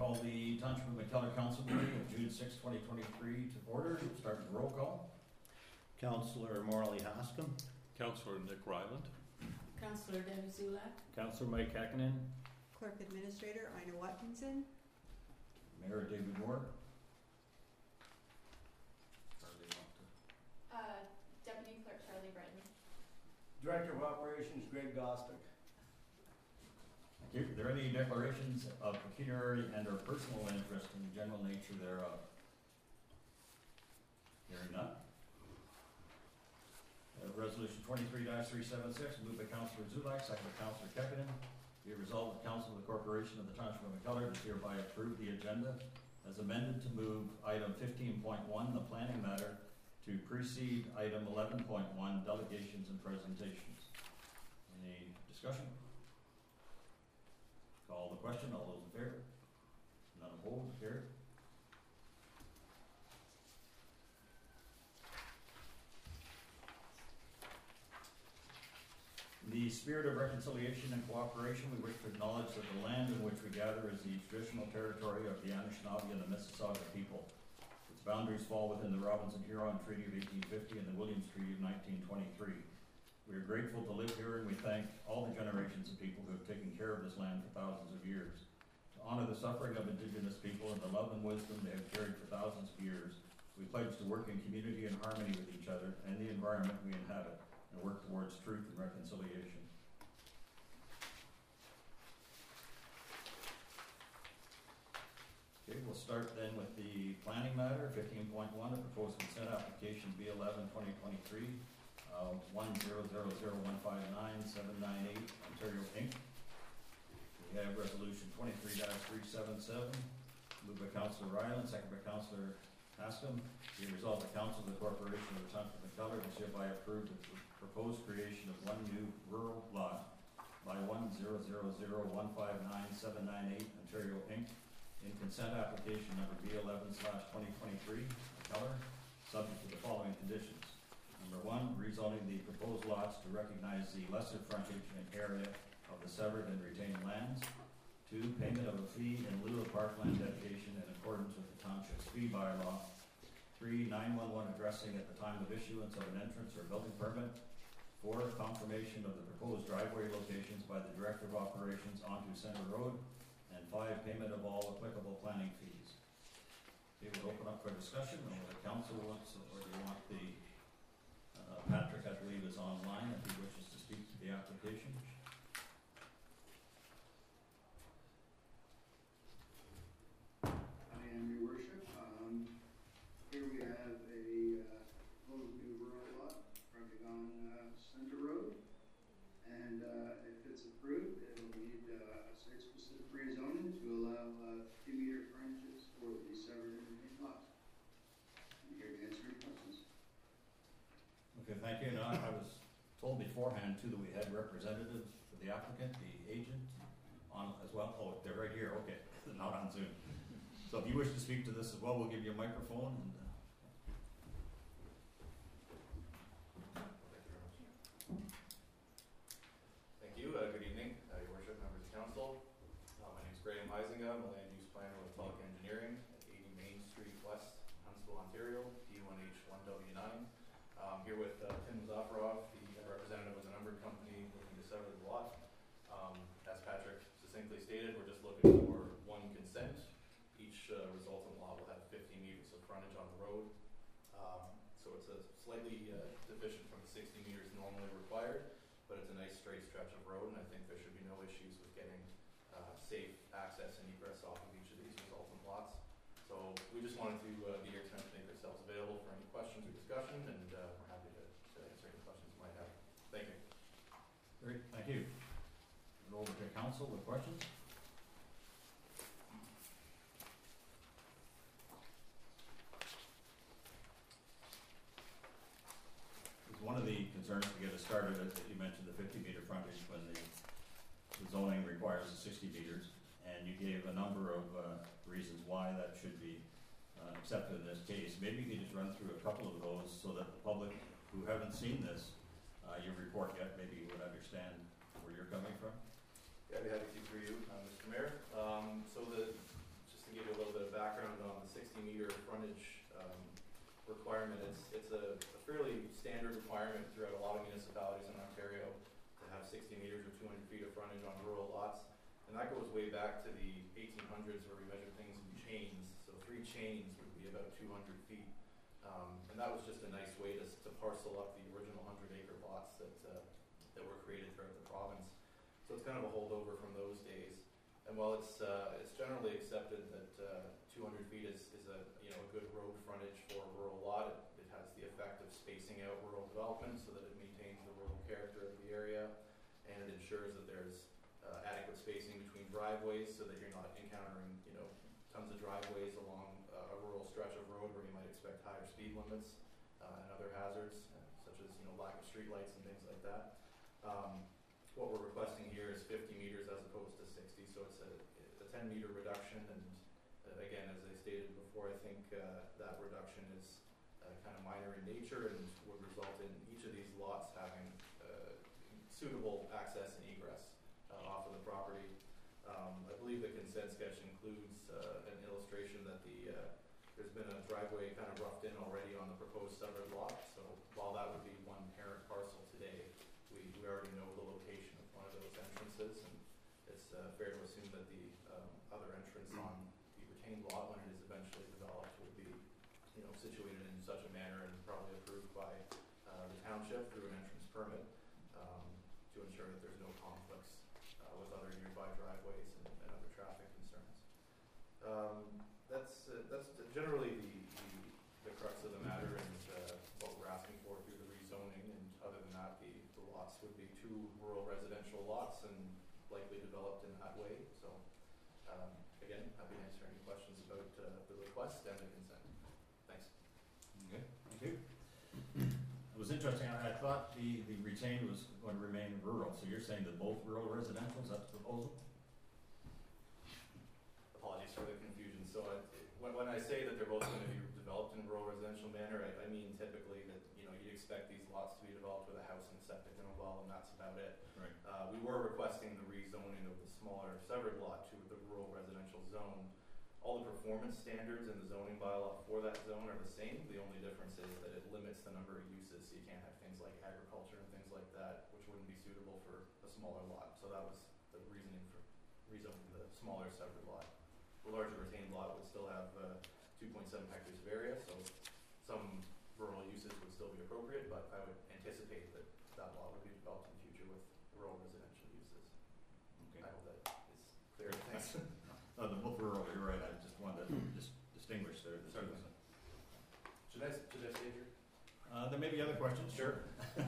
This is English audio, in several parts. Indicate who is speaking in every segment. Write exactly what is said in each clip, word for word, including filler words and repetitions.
Speaker 1: call the Township of McKellar Council meeting of June sixth, twenty twenty-three to order. We'll start with roll call.
Speaker 2: Councillor Morley Hoscom.
Speaker 3: Councillor Nick Ryland.
Speaker 4: Councillor Debbie Zulak.
Speaker 2: Councillor Mike Hakkinen.
Speaker 5: Clerk Administrator Ina Watkinson.
Speaker 1: Mayor David Moore.
Speaker 6: Uh, Deputy Clerk Charlie Bretton.
Speaker 7: Director of Operations Greg Gostick.
Speaker 1: Thank you. Are there any declarations of pecuniary and or personal interest in the general nature thereof? Hearing none. Uh, resolution twenty-three dash three seventy-six, moved by Councillor Zulak, second by Councillor Hakkinen. Be it resolved that the Council of the Corporation of the Township of McKellar does hereby approve the agenda as amended to move item fifteen point one, the planning matter, to precede item eleven point one, delegations and presentations. Any discussion? Call the question. All those in favor? None opposed? Carried. In the spirit of reconciliation and cooperation, we wish to acknowledge that the land in which we gather is the traditional territory of the Anishinaabe and the Mississauga people. Its boundaries fall within the Robinson-Huron Treaty of eighteen fifty and the Williams Treaty of nineteen twenty-three. We are grateful to live here, and we thank all the generations of people who have taken care of this land for thousands of years. To honor the suffering of Indigenous people and the love and wisdom they have carried for thousands of years, we pledge to work in community and harmony with each other and the environment we inhabit, and work towards truth and reconciliation. Okay, we'll start then with the planning matter, fifteen point one, a proposed consent application B eleven twenty twenty-three, uh, one zero zero zero one five nine seven nine eight, Ontario Incorporated. We have resolution twenty-three dash three seventy-seven, moved by Councillor Ryland, second by Councillor Hoscom. Be resolved the Council of the Corporation of the Township of McKellar does hereby approve the proposed creation of one new rural lot by one zero zero zero one five nine seven nine eight, Ontario Incorporated, in consent application number B eleven slash twenty twenty-three, McKellar, subject to the following conditions. Number one, rezoning the proposed lots to recognize the lesser frontage and area of the severed and retained lands. Two, payment of a fee in lieu of parkland dedication in accordance with the township's fee bylaw. Three, nine one one addressing at the time of issuance of an entrance or building permit. Four, confirmation of the proposed driveway locations by the Director of Operations onto Center Road. And five, payment of all applicable planning fees. Okay, we'll open up for discussion. Or the council wants, or do you want the uh, Patrick, I believe, is online if he wishes to speak to the application.
Speaker 8: I am, Your Worship. Um, here we have a uh, proposed new rural lot fronting on uh, Center Road, and uh, if it's approved, it will need uh, a site-specific rezoning to allow uh, fifty meter frontages for the severed and retained lots. I'm here to answer your questions.
Speaker 1: Okay, thank you. Now, I was told beforehand too that we had representatives for the applicant, the agent, on as well. Oh, they're right here. Okay, not on Zoom. So if you wish to speak to this as well, we'll give you a microphone. And, uh,
Speaker 9: Thank you. Uh, good evening, uh, Your Worship, members of council. Uh, my name is Graham Heisinger. I'm a land use planner with Bulk Engineering at eighty Main Street West, Huntsville, Ontario, D one H one W nine. I'm here with uh, Tim Zafarov, the representative of the numbered company looking to sever the lot. Um, as Patrick succinctly stated, we're just looking for one consent. Each uh, resultant lot will have fifty meters of frontage on the road. Um, so it's a slightly uh, deficient from the sixty meters normally required, but it's a nice straight stretch of road, and I think there should be no issues with getting uh, safe access and egress off of each of these resultant lots. So we just wanted to uh, be here tonight to make ourselves available for any questions or discussion, and uh, we're happy to, to answer any questions you might have. Thank you.
Speaker 1: Great, thank you. Go over to council with questions. One of the concerns to get us started is that you mentioned the fifty meter frontage when the, the zoning requires the sixty meters, and you gave a number of uh, reasons why that should be uh, accepted in this case. Maybe you could just run through a couple of those so that the public who haven't seen this, uh, your report yet, maybe would understand where you're coming from.
Speaker 9: Yeah, I'd be happy to for you, uh, Mister Mayor. Um, so the just meter frontage um, requirement. It's, it's a, a fairly standard requirement throughout a lot of municipalities in Ontario to have sixty meters or two hundred feet of frontage on rural lots. And that goes way back to the eighteen hundreds where we measured things in chains. So three chains would be about two hundred feet. Um, and that was just a nice way to, to parcel up the original one hundred acre lots that, uh, that were created throughout the province. So it's kind of a holdover from those days. And while it's, uh, it's generally accepted that uh, two hundred feet is, is a, you know, a good road frontage for a rural lot, it, it has the effect of spacing out rural development so that it maintains the rural character of the area, and it ensures that there's uh, adequate spacing between driveways so that you're not encountering, you know, tons of driveways along uh, a rural stretch of road where you might expect higher speed limits uh, and other hazards, uh, such as, you know, lack of streetlights and things like that. Um, what we're requesting here is fifty meters as opposed to sixty, so it's a, a ten meter reduction, and uh, again, as I stated before, I think uh, that reduction is uh, kind of minor in nature and would result in each of these lots having uh, suitable access and egress uh, off of the property. Um, I believe the consent sketch includes uh, an illustration that the uh, there's been a driveway kind of roughed in already on the proposed severed lot, so while that would be one parent parcel today, we, we already know the location of one of those entrances, and it's uh, fair to assume that the um, other entrance on the retained lot, when it is eventually developed, will be, you know, situated in such a manner and probably approved by uh, the township through an entrance permit um, to ensure that there's no conflicts uh, with other nearby driveways and, and other traffic concerns. Um, that's uh, that's generally the, the the crux of the matter and uh, what we're asking for through the rezoning. And other than that, the, the lots would be two rural residential lots and likely developed in that way. So um, again, happy to answer any questions about uh, the request and the consent. Thanks.
Speaker 1: Okay, thank you. It was interesting, I, I thought the, the retained was going to remain rural, so you're saying that both rural residential, is that the proposal?
Speaker 9: Apologies for the confusion. So I, when, when I say that they're both going to be developed in rural residential manner, I, I mean typically that, you know, you'd expect these lots to be developed with a house and a septic and a well, and that's about it.
Speaker 1: Right.
Speaker 9: Uh, we were requesting the rezoning of the smaller severed lot to the rural residential zone. All the performance standards in the zoning bylaw for that zone are the same. The only difference is that it limits the number of uses, so you can't have things like agriculture and things like that, which wouldn't be suitable for a smaller lot. So that was the reasoning for rezoning the smaller severed lot. The larger retained lot would still have uh, two point seven hectares of area, so some rural uses would still be appropriate, but I would anticipate that that lot would be developed in the future with rural residential uses.
Speaker 1: Okay.
Speaker 9: I hope that is clear. Thanks.
Speaker 1: No, the both rural, you're right, I just wanted to just distinguish there. The
Speaker 9: Sorry.
Speaker 1: two.
Speaker 9: Should I, should I stay here?
Speaker 1: Uh, there may be other questions.
Speaker 9: Sure.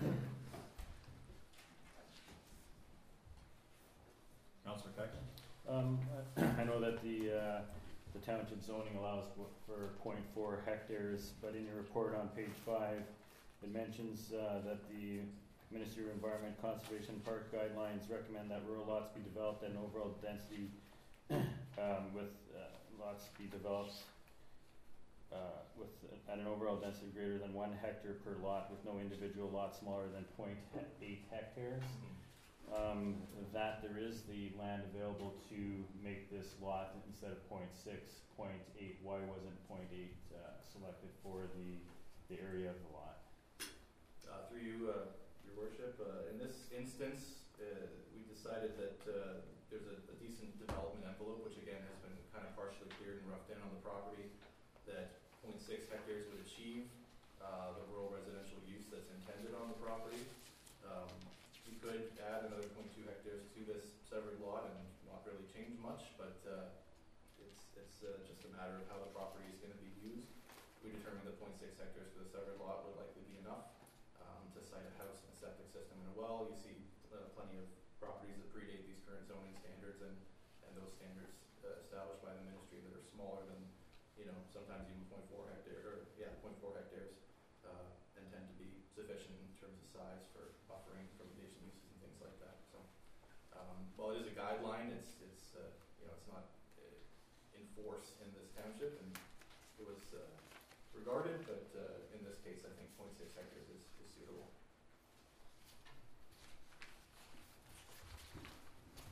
Speaker 1: Councillor Peck?
Speaker 2: Um, I know that the, uh, the township zoning allows for zero point four hectares, but in your report on page five, it mentions, uh, that the Ministry of Environment, Conservation, and Park guidelines recommend that rural lots be developed at an overall density, um, with, uh, lots be developed, uh, with, uh, at an overall density greater than one hectare per lot, with no individual lot smaller than zero point eight hectares. Um, that there is the land available to make this lot instead of zero point six, zero point eight. Why wasn't zero point eight uh, selected for the, the area of the lot?
Speaker 9: Uh, through you, uh, Your Worship, uh, in this instance, uh, we decided that uh, there's a, a decent development envelope, which again has been kind of partially cleared and roughed in on the property, that zero point six hectares would achieve uh, the rural residential use that's intended on the property. Um, we could add another zero point two hectares to this severed lot and not really change much, but uh, it's, it's uh, just a matter of how the property is going to be used. We determined that zero point six hectares for the severed lot would likely be enough um, to site a house and a septic system and a well. You see uh, plenty of properties that predate these current zoning standards, and, and those standards uh, established by the ministry that are smaller than, you know, sometimes even zero point four hectare, or yeah, zero point four hectares, uh, and tend to be sufficient in terms of size for buffering from adjacent uses and things like that. So, um, while it is a guideline, it's it's uh, you know, it's not uh, in force in this township, and it was uh, regarded, but uh, in this case, I think zero point six hectares is, is suitable.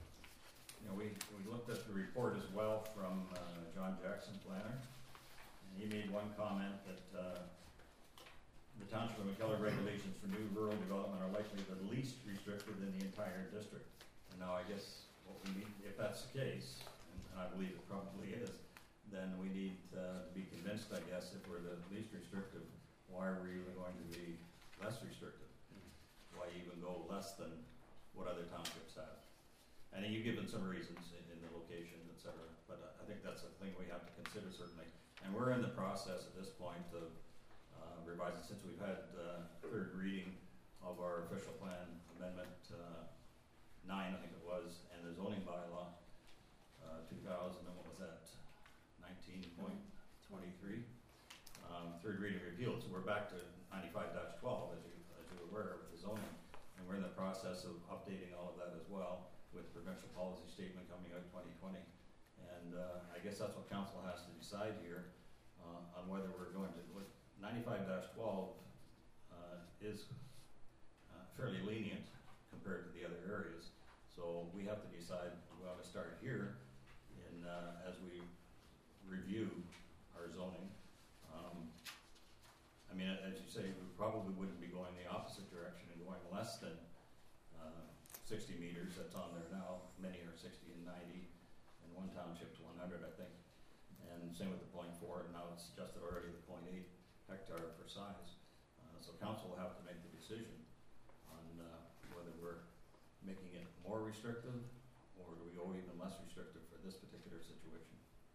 Speaker 1: You know, we, we looked at the report as well from uh, John Jackson, planner, and he made one comment that, uh, the Township of McKellar regulations for new rural development are likely the least restrictive in the entire district. And now I guess what we need, if that's the case, and I believe it probably is, then we need, uh, to be convinced, I guess, if we're the least restrictive, why are we even going to be less restrictive? Why even go less than what other townships have? And you've given some reasons in, in the location, et cetera, but I think that's a thing we have to consider certainly. And we're in the process at this point of uh, revising, since we've had uh, third reading of our official plan amendment uh, nine, I think it was, and the zoning bylaw, uh, two thousand, and what was that, nineteen point twenty-three? Um, third reading repealed, so we're back to ninety-five dash twelve, as you, as you're aware, with the zoning. And we're in the process of updating all of that as well, with the provincial policy statement coming out twenty twenty. And uh, I guess that's what council has to decide here uh, on whether we're going to, with ninety-five dash twelve uh, is uh, fairly lenient compared to the other areas. So we have to decide, we ought to start here in, uh, as we review our zoning. Um, I mean, as you say, we probably wouldn't be going the opposite direction and going less than uh, sixty meters, that's on there now. Many are sixty and ninety, and one township's one hundred, I think. And same with the point four, and now it's suggested already the point eight hectare for size. Uh, so council will have to make the decision on uh, whether we're making it more restrictive, or do we go even less restrictive for this particular situation?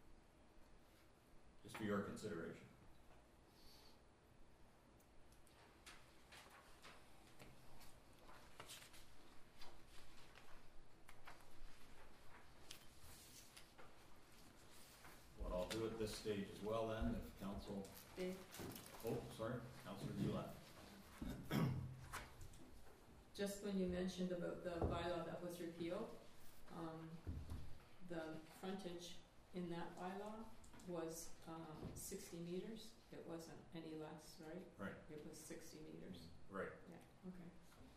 Speaker 1: Just for your consideration. I'll do at this stage as well then, if council,
Speaker 4: Dave,
Speaker 1: oh, sorry, Councilor Gillette.
Speaker 4: just when you mentioned about the bylaw that was repealed, um, the frontage in that bylaw was, um, sixty meters. It wasn't any less, right?
Speaker 1: Right.
Speaker 4: It was sixty meters.
Speaker 1: Right.
Speaker 4: Yeah, okay.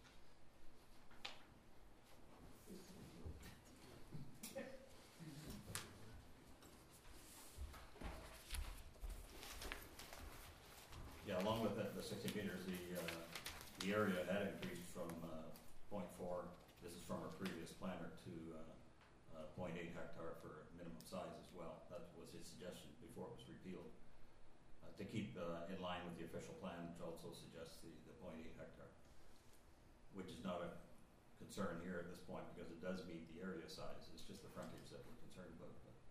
Speaker 1: Yeah, along with that, the sixty meters, the, uh, the area had increased from, uh, point four, this is from our previous planner, to, uh, uh, point eight hectare for minimum size as well. That was his suggestion before it was repealed. Uh, to keep, uh, in line with the official plan, which also suggests the, the point eight hectare. Which is not a concern here at this point, because it does meet the area size, it's just the frontage that we're concerned about.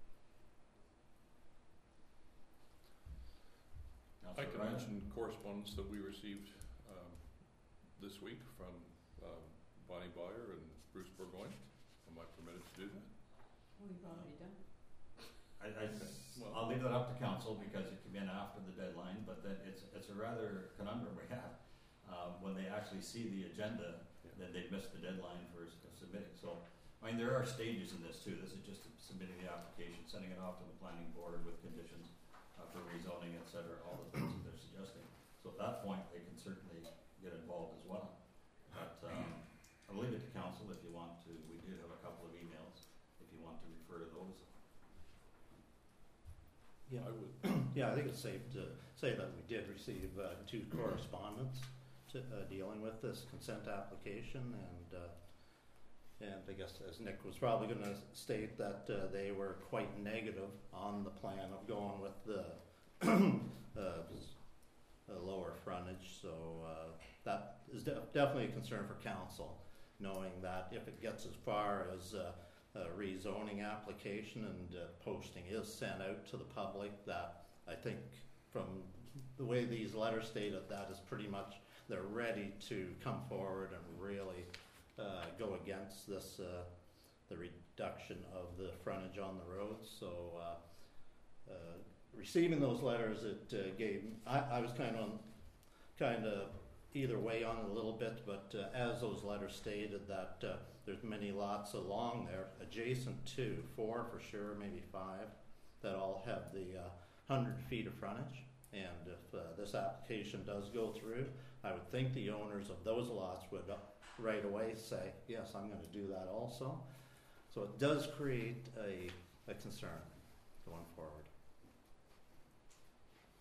Speaker 3: I can mention correspondence that we received um, this week from um, Bonnie Boyer and Bruce Burgoyne. Am I permitted to do that?
Speaker 4: Oh, you've already done.
Speaker 1: I, I,
Speaker 3: Well-
Speaker 1: I'll leave that up to council because it came in after the deadline, but then it's, it's a rather conundrum we have. Um, when they actually see the agenda,
Speaker 3: Yeah.
Speaker 1: then they've missed the deadline for s- submitting. So, I mean, there are stages in this too. This is just submitting the application, sending it off to the planning board with conditions uh, for rezoning, et cetera, all the things that they're suggesting. So at that point, they can certainly get involved as well. But um, I'll leave it to council if you want to. We do have a couple of emails if you want to refer to those.
Speaker 10: Yeah,
Speaker 3: I would.
Speaker 10: yeah, I think it's safe to say that we did receive uh, two correspondence to, uh, dealing with this consent application, and uh, and I guess as Nick was probably going to state that uh, they were quite negative on the plan of going with the uh, uh, lower frontage. So uh, that is de- definitely a concern for council, knowing that if it gets as far as uh, a rezoning application and uh, posting is sent out to the public, that I think from the way these letters stated, that is pretty much they're ready to come forward and really uh, go against this uh, the reduction of the frontage on the roads. So uh, uh, receiving those letters, it uh, gave I, I was kind of on, kind of either way on it a little bit, but uh, as those letters stated, that uh, there's many lots along there adjacent to, four for sure, maybe five, that all have the uh, one hundred feet of frontage. And if uh, this application does go through, I would think the owners of those lots would uh, right away say, yes, I'm going to do that also. So it does create a, a concern going forward.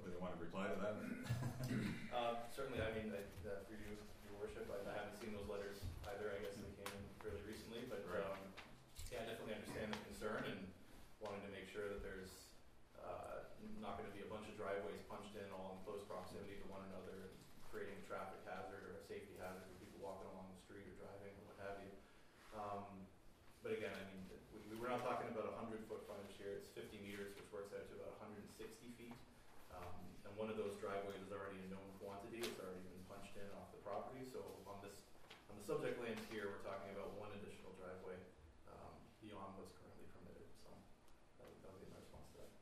Speaker 1: Do they want to reply to that?
Speaker 9: Uh, certainly, I mean, I, uh, for you, your worship, I, I haven't seen those letters either. I guess they came in fairly recently, but
Speaker 1: Right.
Speaker 9: um, yeah, I definitely understand the concern and wanting to make sure that there's uh, not going to be a bunch of driveways punched in all in close proximity to one another, and creating a traffic hazard or a safety hazard for people walking along the street or driving or what have you. Um, but again, I mean, we, we we're not talking about a hundred foot frontage here. It's fifty meters, which works out to about one hundred sixty feet. Um, and one of those driveways is already a known quantity. It's already been punched in off the property. So on this, on the subject lands here, we're talking about one additional driveway um, beyond what's currently permitted. So that would, that would be my response to that.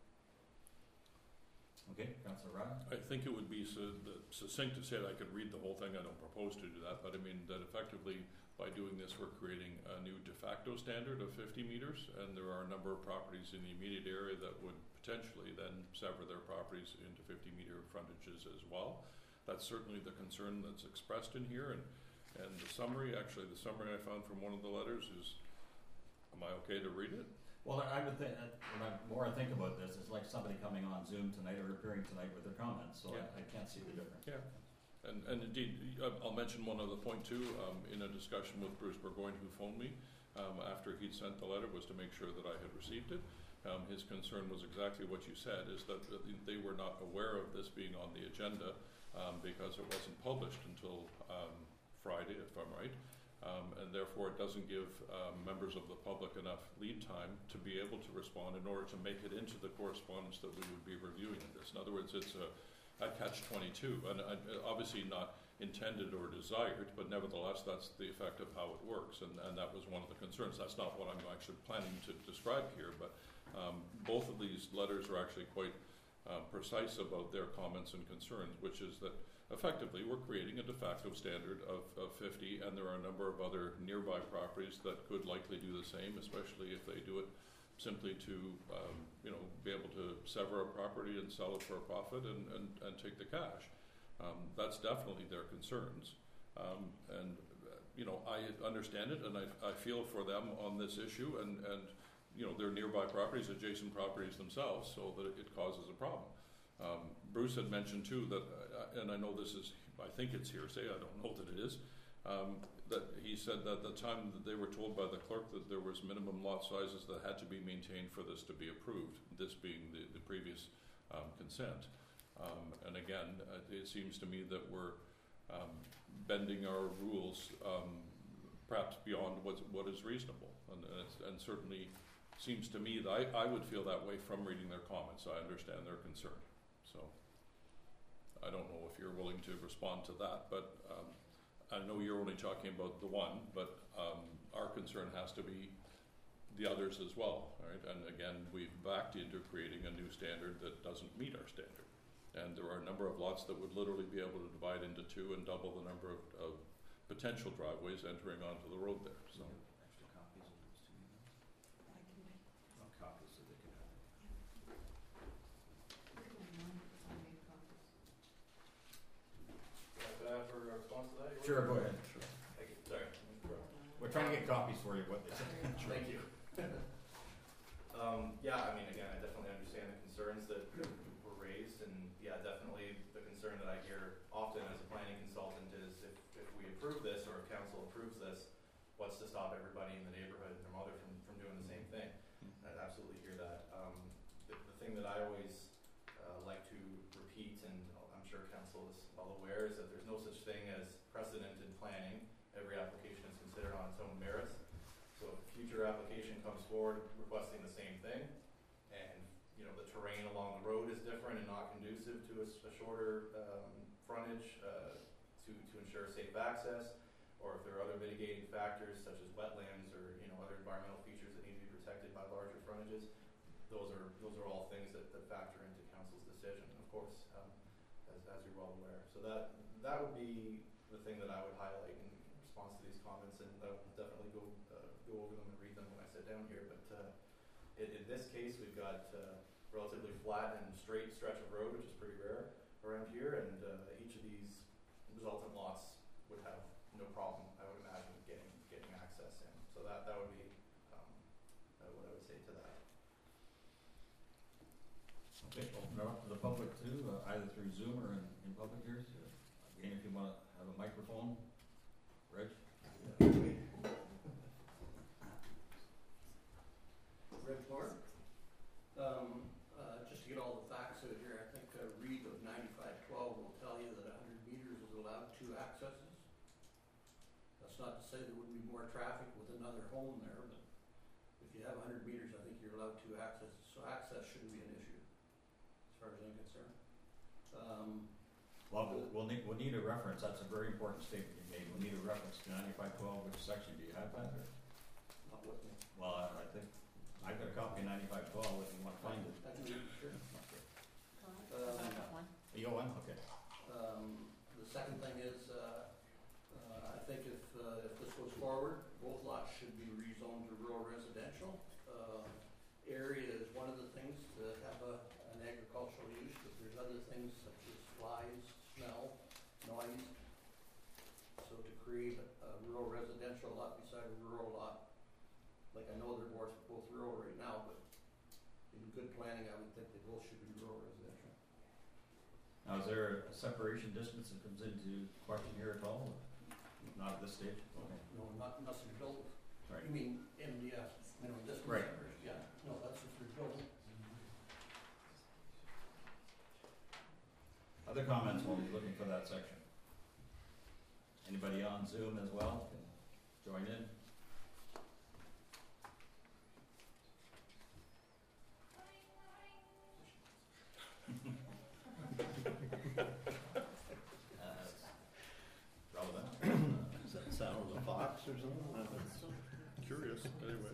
Speaker 1: Okay, Councillor Ryan?
Speaker 3: I think it would be su- the- succinct to say that I could read the whole thing. I don't propose to do that, but I mean that effectively by doing this we're creating a new de facto standard of fifty meters, and there are a number of properties in the immediate area that would potentially then sever their properties into fifty meter frontages as well. That's certainly the concern that's expressed in here, and, and the summary, actually the summary I found from one of the letters is, am I okay to read it?
Speaker 1: Well, I would think, that when I, more I think about this, it's like somebody coming on Zoom tonight or appearing tonight with their comments, so
Speaker 3: Yeah.
Speaker 1: I, I can't see the difference.
Speaker 3: Yeah. And, and indeed, uh, I'll mention one other point too. Um, in a discussion with Bruce Burgoyne, who phoned me um, after he'd sent the letter, was to make sure that I had received it. Um, his concern was exactly what you said, is that they were not aware of this being on the agenda um, because it wasn't published until um, Friday, if I'm right. Um, and therefore it doesn't give um, members of the public enough lead time to be able to respond in order to make it into the correspondence that we would be reviewing in this. In other words, it's a a catch twenty-two, and uh, obviously not intended or desired, but nevertheless that's the effect of how it works, and, and that was one of the concerns. That's not what I'm actually planning to describe here, but um, both of these letters are actually quite uh, precise about their comments and concerns, which is that effectively we're creating a de facto standard of, of fifty, and there are a number of other nearby properties that could likely do the same, especially if they do it simply to, um, you know, be able to sever a property and sell it for a profit and, and, and take the cash. Um, that's definitely their concerns. Um, and, uh, you know, I understand it, and I, I feel for them on this issue, and, and, you know, they're nearby properties, adjacent properties themselves, so that it causes a problem. Um, Bruce had mentioned too that, uh, and I know this is, I think it's hearsay, I don't know that it is, um, that he said that the time that they were told by the clerk that there was minimum lot sizes that had to be maintained for this to be approved, this being the, the previous um, consent. Um, and again, uh, it seems to me that we're um, bending our rules um, perhaps beyond what's, what is reasonable. And, and, it's, and certainly seems to me that I, I would feel that way from reading their comments. I understand their concern. So I don't know if you're willing to respond to that, but um, I know you're only talking about the one, but um, our concern has to be the others as well, right? And again, we've backed into creating a new standard that doesn't meet our standard. And there are a number of lots that would literally be able to divide into two and double the number of, of potential driveways entering onto the road there. So.
Speaker 1: Extra copies of those two emails?
Speaker 5: I can make
Speaker 1: No copies so they could have it.
Speaker 9: Could I have a response to that? Your
Speaker 1: Sure,
Speaker 9: Worship?
Speaker 1: go ahead.
Speaker 9: Thank you. Sorry.
Speaker 1: We're trying to get copies for you of what they said.
Speaker 9: Thank you. um, yeah, I mean, again, I definitely understand the concerns that were raised, and yeah, definitely the concern that I hear often as a planning consultant is if, if we approve this or if council approves this, what's to stop everybody in the neighborhood and their mother from, from doing the same thing? I absolutely hear that. Um, the, the thing that I always uh, like to repeat, and I'm sure council is well aware, is that there's no such thing as precedent in planning. Every application is considered on its own merits. So if a future application comes forward requesting the same thing, and you know the terrain along the road is different and not conducive to a, a shorter um, frontage uh, to, to ensure safe access, or if there are other mitigating factors such as wetlands or you know other environmental features that need to be protected by larger frontages, those are those are all things that, that factor into council's decision, of course, um, as, as you're well aware. So that that would be the thing that I would highlight in response to these comments, and I will definitely go uh, go over them and read them when I sit down here. But uh, in, in this case, we've got uh, relatively flat and straight stretch of road, which is pretty rare around here, and uh, each of these resultant lots would have no problem, I would imagine, getting getting access in. So that that would be um, uh, what I would say to that.
Speaker 1: Okay, open it up to the public too, uh, either through Zoom or in, in public here. So, again, if you wanna have a microphone, Reg?
Speaker 11: Reg Moore. Um, uh, just to get all the facts out here, I think a read of ninety-five twelve will tell you that one hundred meters is allowed two accesses. That's not to say there wouldn't be more traffic with another home there, but if you have one hundred meters, I think you're allowed two accesses, so access shouldn't be an issue, as far as I'm concerned. Um,
Speaker 1: Well, we'll- we'll need, we'll need a reference, that's a very important statement you made, we'll need a reference to ninety-five twelve, which section, do you have that, or?
Speaker 11: not with me.
Speaker 1: Well, I, I think, I've got a copy of ninety-five twelve, if you wanna find it.
Speaker 11: I can read it, sure.
Speaker 1: Okay.
Speaker 4: Uh, I got one.
Speaker 1: You got one, okay.
Speaker 11: Um, the second thing is, uh, uh, I think if, uh, if this goes forward, both lots should be rezoned to rural residential. Uh, area is one of the things to have a, an agricultural use, but there's other things such as flies, smell, noise. So to create a, a rural residential lot beside a rural lot, like I know they're both, both rural right now, but in good planning, I would think they both should be rural residential.
Speaker 1: Now, is there a separation distance that comes into question here at all? Not at this stage? Okay.
Speaker 11: No, not, nothing to build with.
Speaker 1: Right.
Speaker 11: You mean M D S, minimum distance?
Speaker 1: Right.
Speaker 11: Yeah, no, that's if you're building.
Speaker 1: Other comments while we're looking for that section? Anybody on Zoom as well can join in? Uh, relevant.
Speaker 10: Is that the sound of the fox or something?
Speaker 3: Curious, anyway.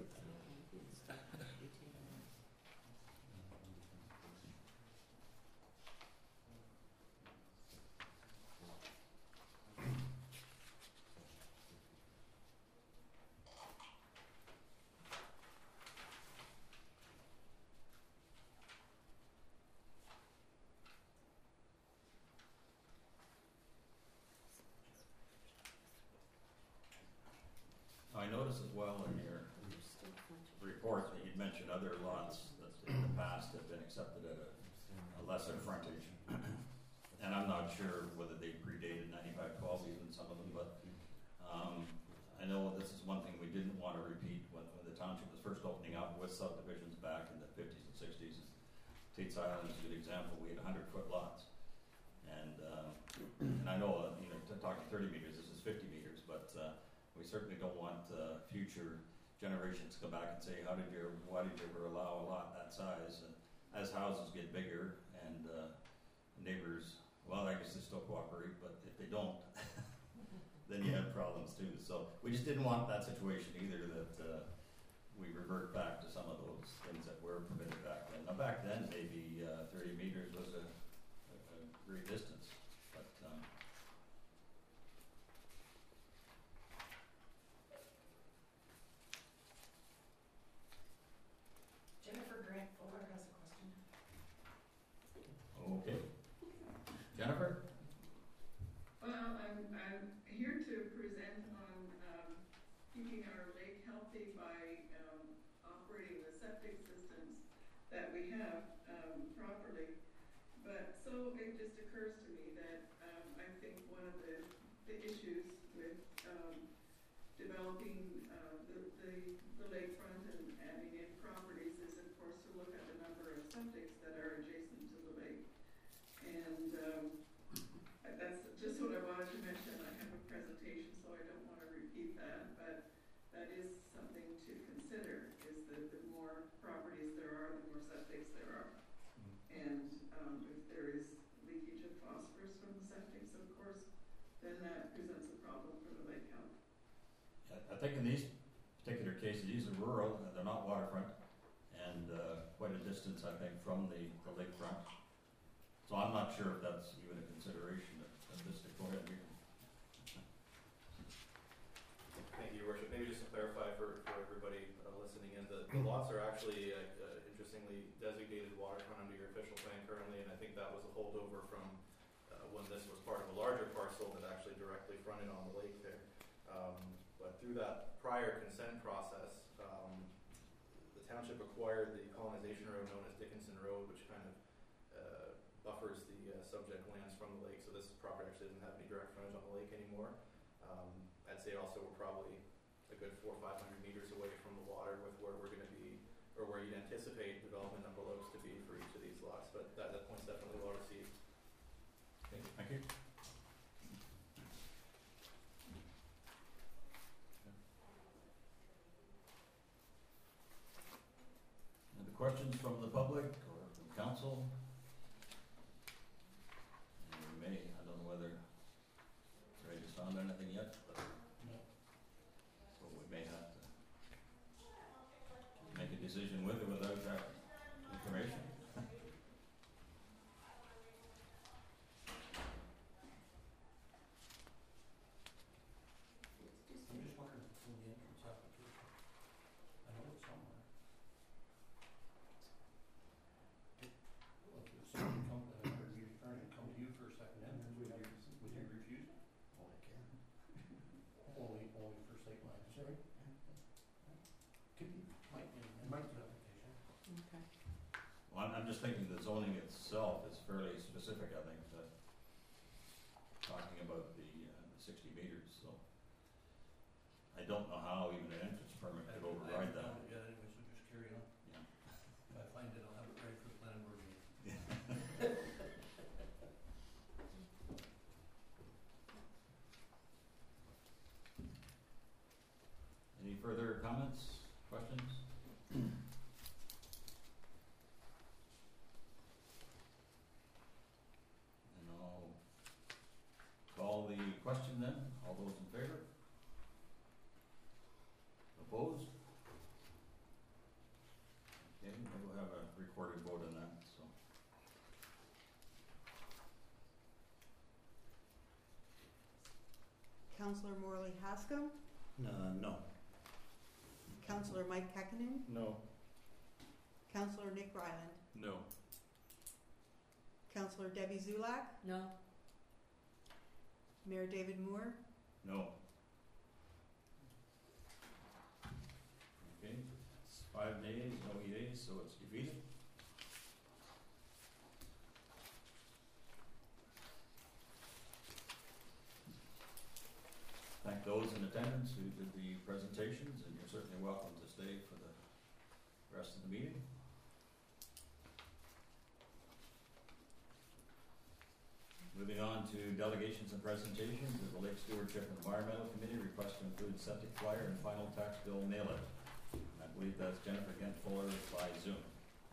Speaker 1: I noticed as well in your report that you'd mentioned other lots that in the past have been accepted at a, a lesser frontage. And I'm not sure whether they predated ninety-five twelve, even some of them, but um, I know this is one thing we didn't want to repeat when, when the township was first opening up with subdivisions back in the fifties and sixties. Tate's Island is a good example. We had hundred foot lots. And, uh, and I know, uh, you know, t- talking thirty meters, this is fifty meters, but uh, we certainly don't want uh, future generations to come back and say, how did you, why did you ever allow a lot that size? And as houses get bigger and uh, neighbors, well, I guess they still cooperate, but if they don't, then you have problems too. So we just didn't want that situation either, that uh, we revert back to some of those things that were permitted back then. Now back then, maybe uh, thirty meters was a, a, a great distance, but um,
Speaker 6: Jennifer Grant Fuller has a question.
Speaker 1: okay. Jennifer?
Speaker 12: Well, I'm, I'm here to present on um, keeping our lake healthy by um, operating the septic systems that we have um, properly. But so it just occurs to me that um, I think one of the, the issues with um, developing uh, the, the, the lakefront and adding in properties is, of course, to look at the number of septics that are adjacent to the lake. And um, Uh, That's just what I wanted to mention. I have a presentation, so I don't want to repeat that, but that is something to consider, is that the more properties there are, the more septics there are. And um, if there is leakage of phosphorus from the septics, of course, then that presents a problem for the lake health.
Speaker 1: I think in these particular cases, these are rural, and they're not waterfront, and uh, quite a distance, I think, from the, the lakefront. So I'm not sure if that's even a consideration of, of this. Go ahead, you can.
Speaker 9: Thank you, Your Worship. Maybe just to clarify for, for everybody uh, listening in, the, the lots are actually, uh, uh, interestingly, designated waterfront under your official plan currently, and I think that was a holdover from uh, when this was part of a larger parcel that actually directly fronted on the lake there. Um, but through that prior consent process, um, the township acquired the colonization road known as Dickinson Road, which kind of uh, buffers the uh, subject lands from the lake, so this property actually doesn't have any direct frontage on the lake anymore. Um, I'd say also we're probably a good four or five hundred meters away from the water with where we're going to be, or where you'd anticipate development of belows to be for each of these lots, but that, that point's definitely well received.
Speaker 1: Okay, thank you. Any questions from the public or from council? And we may, I don't know whether Greg has found anything yet, but so we may have to make a decision with or without that information.
Speaker 11: I'm just wondering if it's in the entrance application. I know it's somewhere. Well, if someone come, uh, or you, or come to you for a second entrance, would you, would you refuse it?
Speaker 10: Oh, I can.
Speaker 11: Only, only for site lines, sorry? Could be, might be, it might be an application.
Speaker 4: Okay.
Speaker 1: Well, I'm, I'm just thinking the zoning itself is fairly specific, I think, that talking about the, uh, the sixty meters, so I don't know how even an entrance permit could override that.
Speaker 11: I haven't found it yet anyway, so just carry on.
Speaker 1: Yeah.
Speaker 11: If I find it, I'll have it ready for the planning board meeting.
Speaker 1: Any further comments, questions? And I'll call the question then. All those in favor? Opposed? Okay, we'll have a recorded vote on that, so.
Speaker 5: Councillor Morley Haskam,
Speaker 10: Uh, no.
Speaker 5: Councillor Mike Kekkonen,
Speaker 2: No.
Speaker 5: Councillor Nick Ryland,
Speaker 3: No.
Speaker 5: Councillor Debbie Zulak,
Speaker 4: No?
Speaker 5: Mayor David Moore,
Speaker 1: No. Okay, it's five nays, no yeas, so it's defeated. Thank those in attendance who did the presentations, and you're certainly welcome to stay for the rest of the meeting. Moving on to delegations and presentations, the Lake Stewardship and Environmental Committee request to include septic flyer and final tax bill mailer. I believe that's Jennifer Gent Fuller by Zoom.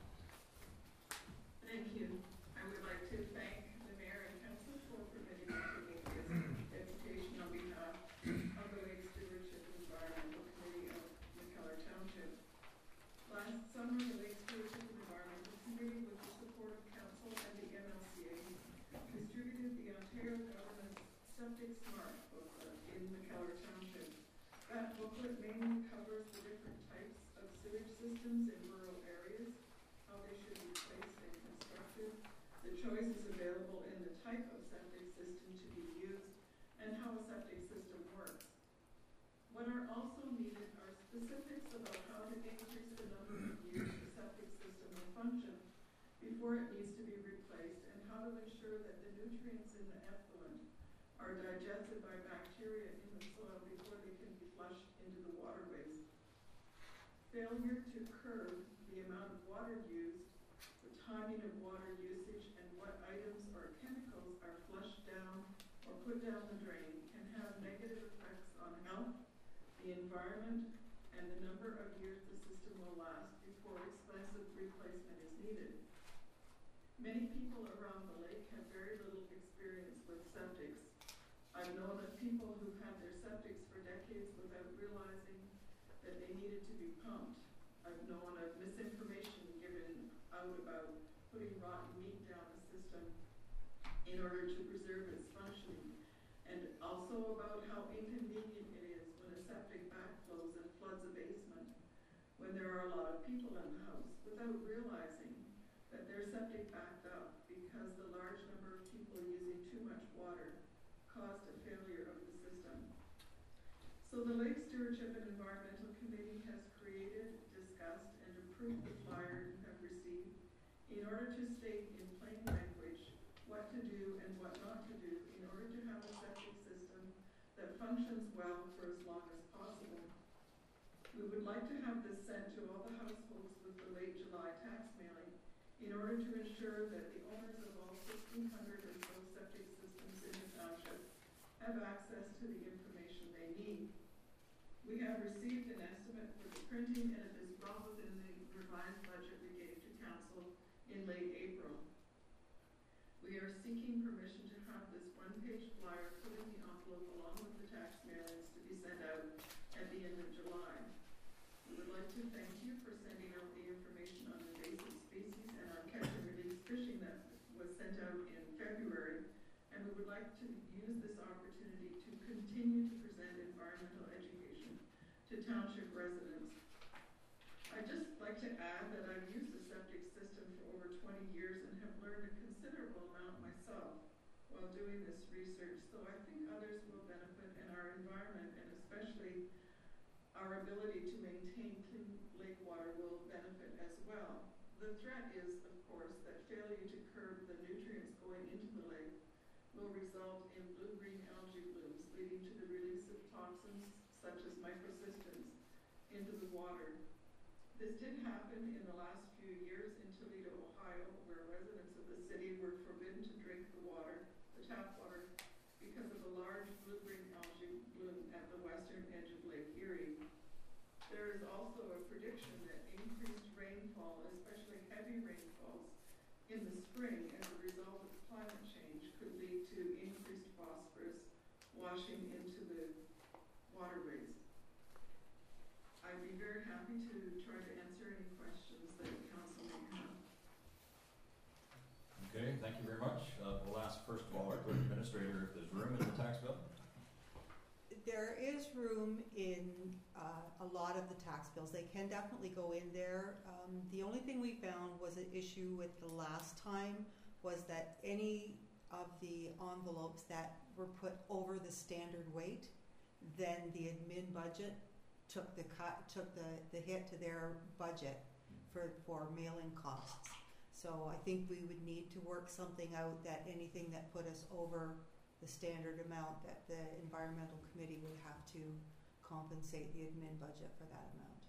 Speaker 12: Thank you. I would like to thank the mayor and council for permitting me to make this presentation on behalf of the Lake Stewardship and Environmental Committee of McKellar Township. Last summer, the Lake Stewardship and Environmental Committee, with the support of council and the M L C A, distributed the Ontario government's Septic Smart booklet in McKellar Township. That booklet mainly covers the different types of sewage systems in rural areas, how they should be placed and constructed, the choices available in the type of septic system to be used, and how a septic system works. What are also needed are specifics about how to increase the number of years the septic system will function before it needs to be replaced, and how to ensure that the nutrients in the effluent are digested by bacteria in the soil before they can be flushed into the waterways. Failure to curb the amount of water used, the timing of water usage, and what items or chemicals are flushed down or put down the drain can have negative effects on health, the environment, and the number of years the system will last before expensive replacement is needed. Many people around the lake have very little experience with septics. I've known of people who've had their septics for decades without realizing that they needed to be pumped. I've known of misinformation given out about putting rotten meat down the system in order to preserve its functioning, and also about how inconvenient it is when a septic backflows and floods a basement when there are a lot of people in the house, without realizing that their septic backed up because the large number of people using too much water caused a failure of the system. So the Lake Stewardship and Environmental Committee has created, discussed, and approved the flyer you have received in order to state in plain language what to do and what not to do in order to have a septic system that functions well for as long as possible. We would like to have this sent to all the households with the late July tax mailing in order to ensure that the owners of all sixteen hundred or so septic systems in the township have access to the information they need. We have received an estimate for the printing and it is well within the revised budget we gave to council in late April. We are seeking permission to have this one-page flyer put in the envelope along with the tax mailings to be sent out at the end of July. We would like to thank you for sending out the information on invasive species and on catch and release fishing that was sent out in February, and we would like to use this opportunity to continue to present environmental education to township residents. I'd just like to add that I've used the septic system for over twenty years and have learned a considerable amount myself while doing this research, so I think others will benefit in our environment, and especially our ability to maintain clean lake water will benefit as well. The threat is, of course, that failure to curb the nutrients going into the lake will result in blue-green algae blooms, leading to the release of toxins such as microcystins into the water. This did happen in the last few years in Toledo, Ohio, where residents of the city were forbidden to drink the water, the tap water, because of a large blue-green algae bloom at the western edge of Lake Erie. There is also a prediction that increased rainfall, especially heavy rainfalls, in the spring as a result of climate change could lead to increased phosphorus washing into the waterways. I'd be very happy to try to answer any questions that the council may have.
Speaker 1: Okay, thank you very much. Uh, we'll ask first of all our clerk administrator if there's room in the tax bill.
Speaker 5: There is room in uh, a lot of the tax bills. They can definitely go in there. Um, the only thing we found was an issue with the last time was that any of the envelopes that were put over the standard weight, then the admin budget took the cut, took the, the hit to their budget for, for mailing costs. So I think we would need to work something out that anything that put us over the standard amount, that the environmental committee would have to compensate the admin budget for that amount.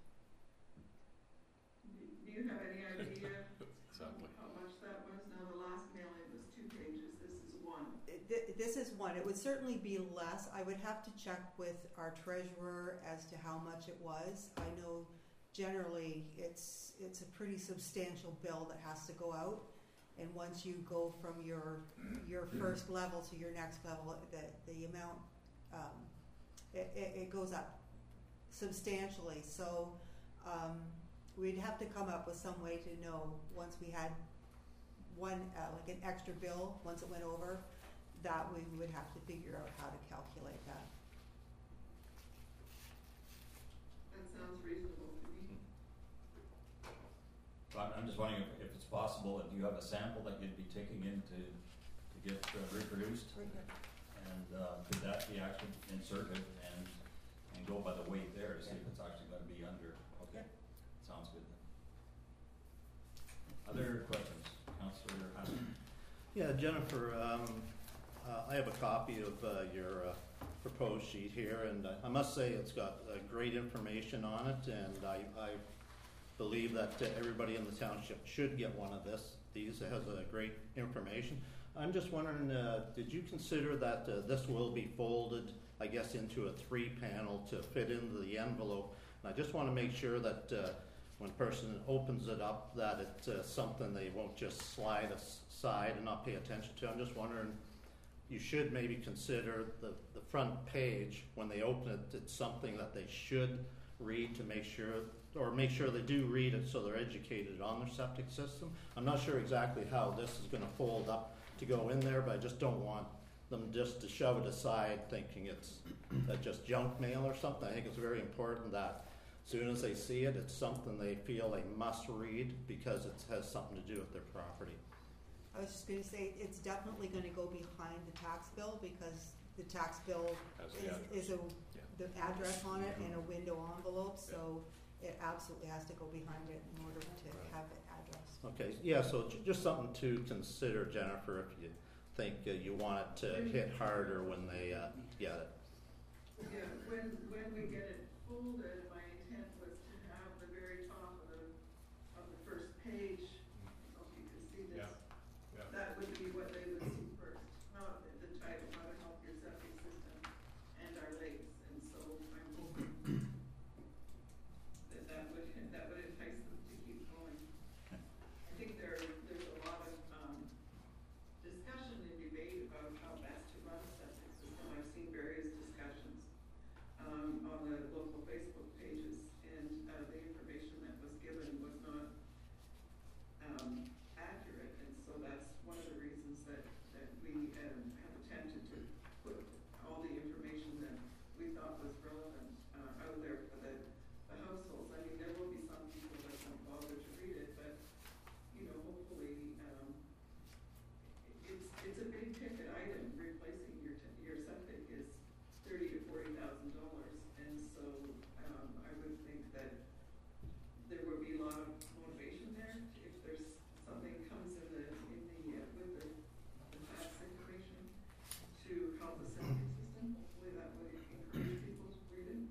Speaker 12: Do do you have any idea
Speaker 3: Exactly.
Speaker 12: how much that was? Now, the last mailing was two pages. This is one.
Speaker 5: It- th- This is one. It would certainly be less. I would have to check with our treasurer as to how much it was. I know generally it's it's a pretty substantial bill that has to go out. And once you go from your your first level to your next level, the the amount um, it, it, it goes up substantially. So um, we'd have to come up with some way to know once we had one uh, like an extra bill once it went over, that we would have to figure out how to calculate that.
Speaker 12: That sounds reasonable to me.
Speaker 1: I'm, I'm just wondering if, if it's possible, do you have a sample that you'd be taking in to, to get uh, reproduced?
Speaker 5: Right here.
Speaker 1: And uh, could that be actually inserted and, and go by the weight there to see if it's actually going to be under? Okay, sounds good then. Other questions? Councillor Hassan?
Speaker 10: Yeah, Jennifer, um, uh, I have a copy of uh, your uh, proposed sheet here, and uh, I must say it's got uh, great information on it, and I, I believe that uh, everybody in the township should get one of this. These it has a uh, great information. I'm just wondering, uh, did you consider that uh, this will be folded, I guess, into a three-panel to fit into the envelope? And I just want to make sure that uh, when a person opens it up, that it's uh, something they won't just slide aside and not pay attention to. I'm just wondering, you should maybe consider the, the front page, when they open it, it's something that they should read to make sure, or make sure they do read it so they're educated on their septic system. I'm not sure exactly how this is going to fold up to go in there, but I just don't want them just to shove it aside thinking it's uh, just junk mail or something. I think it's very important that as soon as they see it, it's something they feel they must read because it has something to do with their property.
Speaker 5: I was just going to say it's definitely going to go behind the tax bill because the tax bill
Speaker 3: Has the
Speaker 5: is, is a
Speaker 3: Yeah.
Speaker 5: the address on it and a window envelope, so it absolutely has to go behind it in order to have it addressed.
Speaker 10: Okay, yeah, so j- just something to consider, Jennifer, if you think uh, you want it to hit harder when they uh, get it.
Speaker 12: Yeah, when, when we get it folded, my intent was to have the very top of the, of the first page, I don't know if you can see this.
Speaker 3: Yeah, yeah.
Speaker 12: That would be what they would see first, not the, the title, how to help your septic system and our lakes, and so I'm hoping that that would, that would entice them to keep going. I think there, there's a lot of, um, discussion and debate about how best to run a septic system. I've seen various discussions, um, on the local Facebook pages, and, uh, the information that was given was not, um, accurate, and so that's one of the reasons that, that we, um, have attempted to put all the information that we thought was relevant, uh, out there for the, the households. I mean, there will be some people that won't bother to read it, but, you know, hopefully, um, it's, it's a big ticket item. Replacing your, t- your septic is thirty to forty thousand dollars, and so, um, I would think that there would be a lot of motivation there if there's something comes in the, in the, uh, with the, the tax information to help the septic system. Hopefully that would encourage people to read it.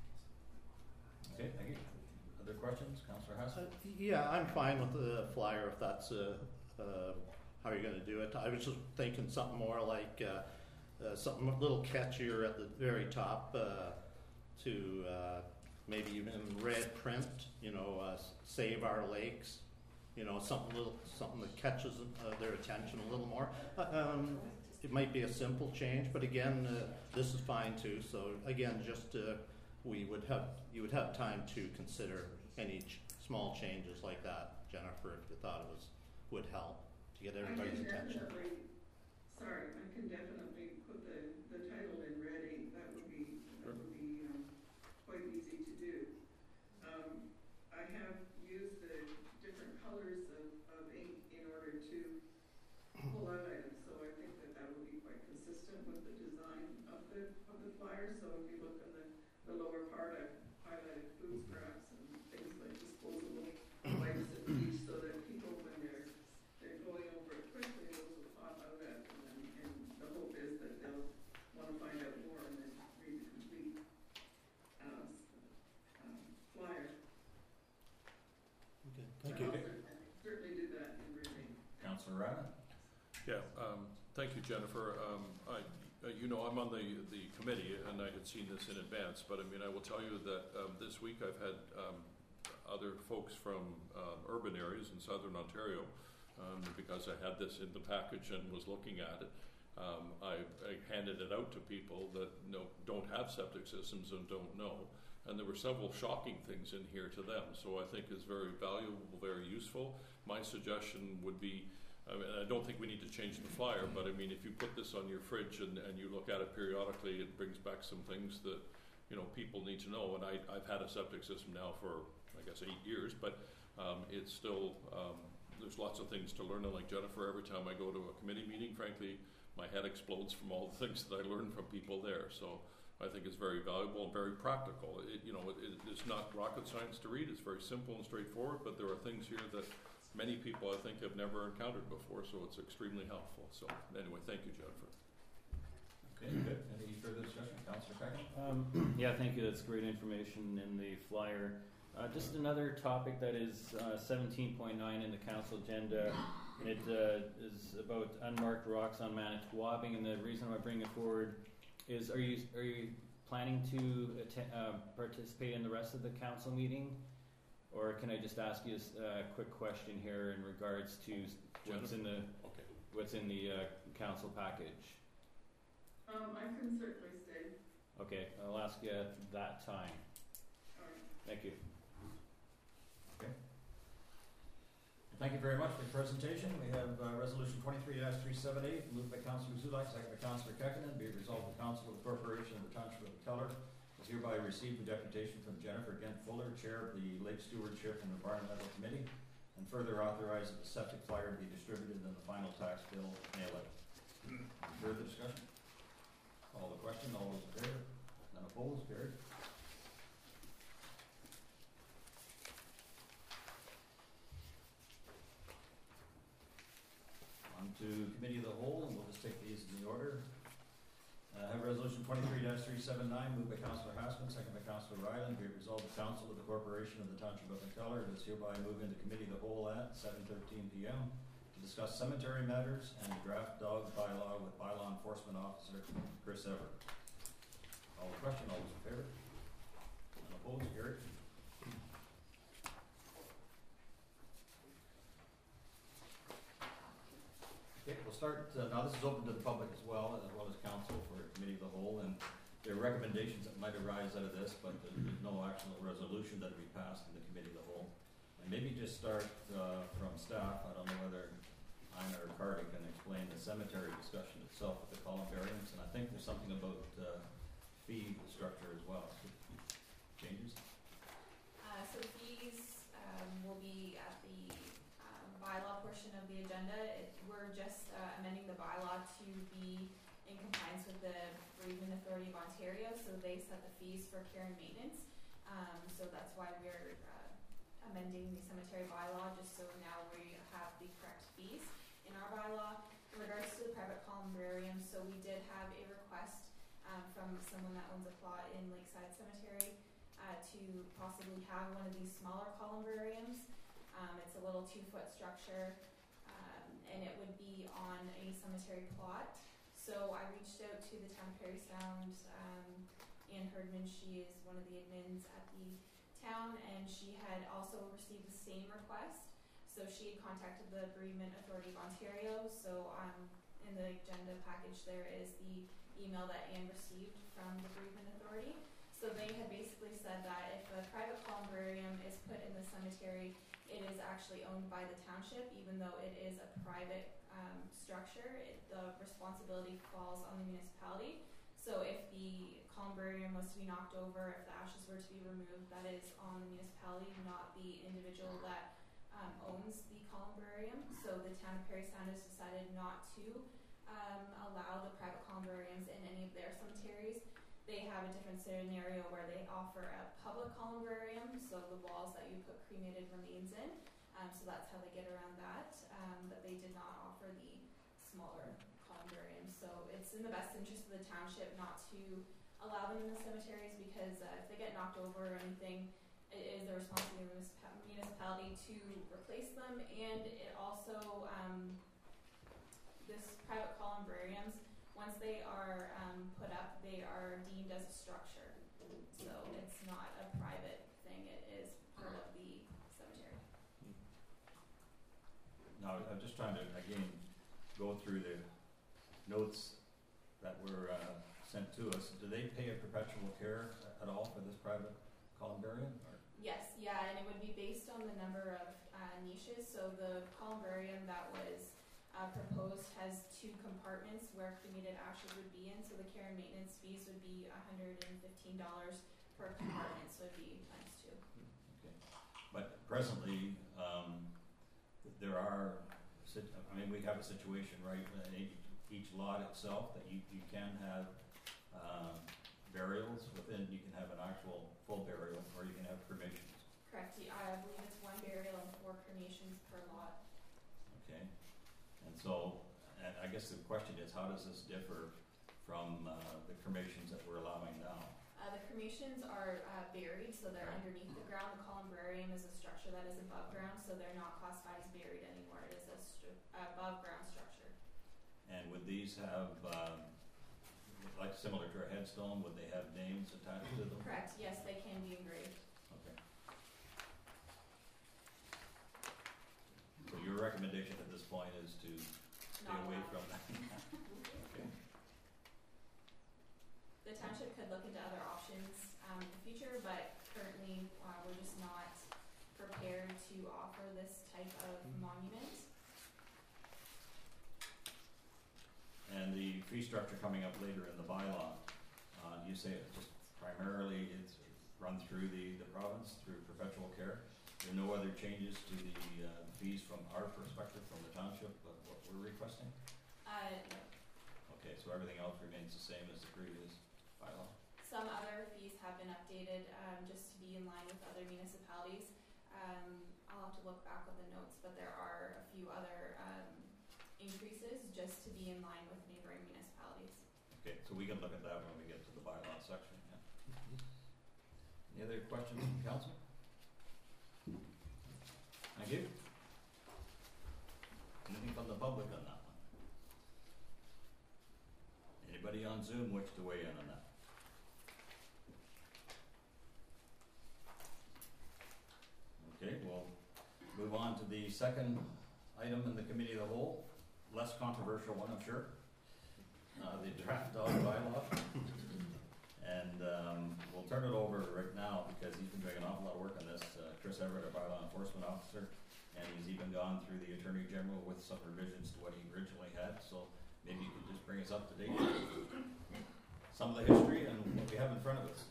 Speaker 1: Okay, thank you. Other questions, Councillor Haas?
Speaker 10: Uh, yeah, I'm fine with the flyer if that's uh, uh, how you're going to do it. I was just thinking something more like uh, uh, something a little catchier at the very top uh, to uh, maybe even in red print, you know, uh, save our lakes, you know, something little, something that catches uh, their attention a little more. Uh, um, it might be a simple change, but again, uh, this is fine too. So again, just uh, we would have, you would have time to consider any ch- small changes like that, Jennifer, if you thought it was would help to get everybody's
Speaker 12: I can
Speaker 10: attention.
Speaker 12: definitely, sorry, I can definitely put the, the title in red ink. That would be, that would be, um, quite easy to do. Um, I have used the different colors of, of ink in order to pull out items, so I think that that would be quite consistent with the design of the, of the flyer. So if you look in the, the lower part, I've highlighted food scraps and things like disposable wipes and bleach, so that people, when they're, they're going over it quickly, those will pop out at them, and, and the hope is that they'll wanna find out more and then read the complete, uh, s- um, flyer.
Speaker 10: Okay, thank
Speaker 12: I'll
Speaker 10: you.
Speaker 12: cer- certainly do that in reading.
Speaker 1: Councillor Ryman?
Speaker 3: Yeah, um, thank you, Jennifer. Um, I, uh, you know, I'm on the, the committee, and I had seen this in advance, but I mean, I will tell you that um, this week I've had um, other folks from um, urban areas in southern Ontario, um, because I had this in the package and was looking at it. Um, I, I handed it out to people that know, don't have septic systems and don't know, and there were several shocking things in here to them, so I think it's very valuable, very useful. My suggestion would be, I mean, I don't think we need to change the flyer, but I mean, if you put this on your fridge and, and you look at it periodically, it brings back some things that, you know, people need to know. And I, I've had a septic system now for, I guess, eight years, but um, it's still, um, there's lots of things to learn. And like Jennifer, every time I go to a committee meeting, frankly, my head explodes from all the things that I learn from people there. So I think it's very valuable and very practical. It, you know, it, it's not rocket science to read. It's very simple and straightforward, but there are things here that many people, I think, have never encountered before, so it's extremely helpful. So anyway, thank you, Jennifer.
Speaker 1: Okay, good. Any further discussion? Councillor Cracken?
Speaker 2: Um, yeah, thank you. That's great information in the flyer. Uh, just another topic that is uh, seventeen point nine in the council agenda. It uh, is about unmarked rocks on Manitowobbing, and the reason I bring it forward is: Are you are you planning to atten- uh, participate in the rest of the council meeting? Or can I just ask you a quick question here in regards to what's in the
Speaker 3: Okay.
Speaker 2: what's in the uh, council package?
Speaker 12: Um, I can certainly stay.
Speaker 2: Okay, I'll ask you at that time.
Speaker 12: All right.
Speaker 2: Thank you.
Speaker 1: Okay. Thank you very much for your presentation. We have uh, Resolution twenty-three dash three seventy-eight, moved by Councillor Zulak, second by Councillor Kekkonen. Be it resolved, the Council of the Corporation of the Township of Keller has hereby received a deputation from Jennifer Gent Fuller, Chair of the Lake Stewardship and Environmental Committee, and further authorize that the septic flyer be distributed in the final tax bill mail-out. Further discussion? Call the question. All those in favor? None opposed? Carried. to committee of the whole, and we'll just take these in the order. Uh, have resolution twenty-three three seven nine, moved by Councillor Hassman, second by Councillor Ryland. Be it resolved, the council of the corporation of the township of McKellar does hereby move into committee of the whole at seven thirteen p m to discuss cemetery matters and draft dog bylaw with bylaw enforcement officer Chris Everett. All the question, all those in favor? None opposed, carried. Okay, we'll start, uh, now this is open to the public as well, as well as council for committee of the whole, and there are recommendations that might arise out of this, but there's no actual resolution that will be passed in the committee of the whole. And maybe just start uh, from staff. I don't know whether Ina or Carter can explain the cemetery discussion itself with the columbariums, and I think there's something about uh, fee structure as well. Changes?
Speaker 13: Uh, so fees um, will be at the um, bylaw portion of the agenda. It, we're just uh, amending the bylaw to be in compliance with the Bereavement Authority of Ontario, so they set the fees for care and maintenance. Um, so that's why we're uh, amending the cemetery bylaw, just so now we have the correct fees in our bylaw. In regards to the private columbarium, so we did have a request um, from someone that owns a plot in Lakeside Cemetery uh, to possibly have one of these smaller columbariums. Um, it's a little two-foot structure, um, and it would be on a cemetery plot. So I reached out to the town of Perry Sound, um, Ann Herdman. She is one of the admins at the town, and she had also received the same request. So she had contacted the Bereavement Authority of Ontario. So um, in the agenda package there is the email that Ann received from the Bereavement Authority. So they had basically said that if a private columbarium is put in the cemetery, it is actually owned by the township, even though it is a private um, structure. It, the responsibility falls on the municipality. So if the columbarium was to be knocked over, if the ashes were to be removed, that is on the municipality, not the individual that um, owns the columbarium. So the town of Perry Sound has decided not to um, allow the private columbariums in any of their cemeteries. They have a different scenario where they offer a public columbarium, so the walls that you put cremated remains in. Um, so that's how they get around that. Um, but they did not offer the smaller columbarium. So it's in the best interest of the township not to allow them in the cemeteries, because uh, if they get knocked over or anything, it is the responsibility of the municipality to replace them. And it also, um, this private columbariums, once they are um, put up, they are deemed as a structure. So it's not a private thing, it is part of the cemetery.
Speaker 1: Now, I'm just trying to, again, go through the notes that were uh, sent to us. Do they pay a perpetual care at all for this private columbarium? Or?
Speaker 13: Yes, yeah, and it would be based on the number of uh, niches. So the columbarium that was uh, proposed has two compartments where cremated ashes would be in. So the care and maintenance fees would be one hundred fifteen dollars per compartment, so it'd be times two.
Speaker 1: Okay. But presently, um, there are, I mean, we have a situation, right, in each lot itself that you, you can have um, burials within, you can have an actual full burial, or you can have cremations.
Speaker 13: Correct. I believe it's one burial and four cremations per lot.
Speaker 1: Okay. And so, and I guess the question is, how does this differ from uh, the cremations that we're allowing now?
Speaker 13: Uh, the cremations are uh, buried, so they're underneath the ground. The columbarium is a structure that is above ground, so they're not classified as buried anymore. It is a stru- above ground structure.
Speaker 1: And would these have, um, like similar to a headstone, would they have names attached to them?
Speaker 13: Correct. Yes, they can be engraved.
Speaker 1: Okay. So your recommendation at this point is to stay
Speaker 13: Not
Speaker 1: away
Speaker 13: allowed.
Speaker 1: from that? Okay.
Speaker 13: The township could look into other options um, in the future, but currently uh, we're just not prepared to offer this type of monument.
Speaker 1: And the fee structure coming up later in the bylaw, uh, you say it's just primarily it's run through the, the province, through perpetual care. There are no other changes to the uh, fees from our perspective, from the township, of what we're requesting?
Speaker 13: Uh, no.
Speaker 1: Okay, so everything else remains the same as the previous bylaw?
Speaker 13: Some other fees have been updated um, just to be in line with other municipalities. Um, I'll have to look back at the notes, but there are a few other um, increases, just to be in line with neighboring municipalities.
Speaker 1: Okay, so we can look at that when we get to the bylaw section, yeah. Any other questions from council? Thank you. Anything from the public on that one? Anybody on Zoom wish to weigh in on that? Okay, we'll move on to the second item in the committee of the whole, less controversial one, I'm sure. Uh, the draft dog bylaw. And um, we'll turn it over right now because he's been doing an awful lot of work on this. Uh, Chris Everett, our bylaw enforcement officer, and he's even gone through the Attorney General with some revisions to what he originally had. So maybe you could just bring us up to date with some of the history and what we have in front of us.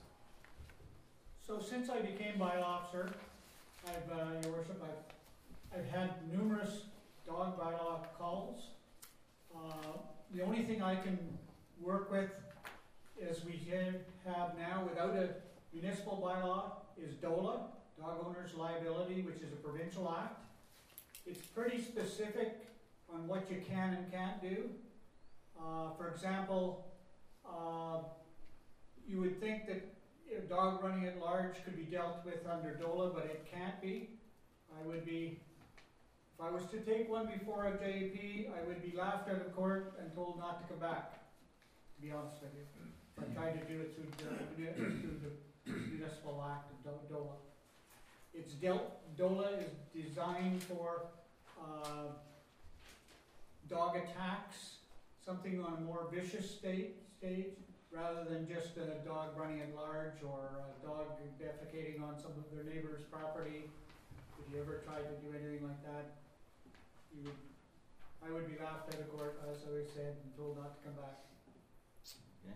Speaker 14: So since I became bylaw officer, I've, uh, Your Worship, I've, I've had numerous dog bylaw calls. Uh, the only thing I can work with as we have now without a municipal bylaw is DOLA, Dog Owners Liability, which is a provincial act. It's pretty specific on what you can and can't do. Uh, for example, uh, you would think that a dog running at large could be dealt with under DOLA, but it can't be. I would be, if I was to take one before a J P, I would be laughed out of court and told not to come back, to be honest with you. I tried to do it through the, through the municipal act of DOLA. It's dealt, DOLA is designed for uh, dog attacks, something on a more vicious state, stage, rather than just a dog running at large or a dog defecating on some of their neighbor's property. If you ever tried to do anything like that, you would, I would be laughed out of court, as I always said, and told not to come back.
Speaker 1: Okay.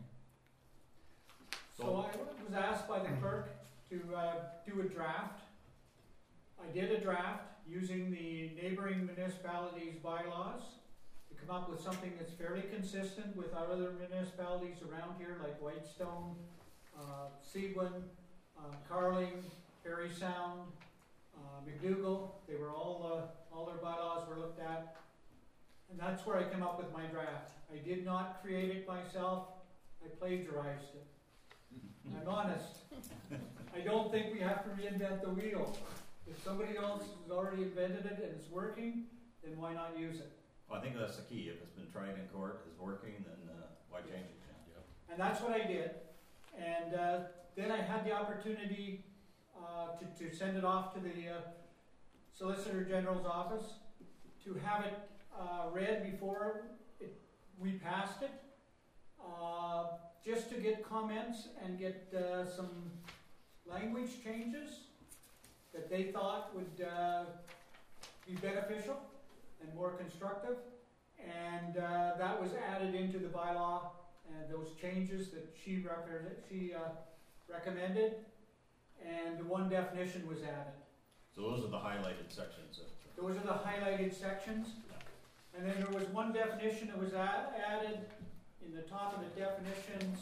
Speaker 14: So I was asked by the clerk to uh, do a draft. I did a draft using the neighboring municipalities' bylaws to come up with something that's fairly consistent with our other municipalities around here, like Whitestone, uh, Seguin, uh, Carling, Parry Sound, uh, McDougall. They were all, uh, all their bylaws were looked at. And that's where I came up with my draft. I did not create it myself. I plagiarized it. I'm honest. I don't think we have to reinvent the wheel. If somebody else has already invented it and it's working, then why not use it?
Speaker 1: Well, I think that's the key. If it's been tried in court, is working, then uh, why change it? Yeah.
Speaker 14: And that's what I did. And uh, then I had the opportunity uh, to, to send it off to the uh, Solicitor General's office to have it uh, read before it, we passed it. Uh, just to get comments and get uh, some language changes that they thought would uh, be beneficial and more constructive. And uh, that was added into the bylaw, and those changes that she, rep- she uh, recommended, and one definition was added.
Speaker 1: So those are the highlighted sections. Of,
Speaker 14: those are the highlighted sections. Yeah. And then there was one definition that was a- added in the top of the definitions,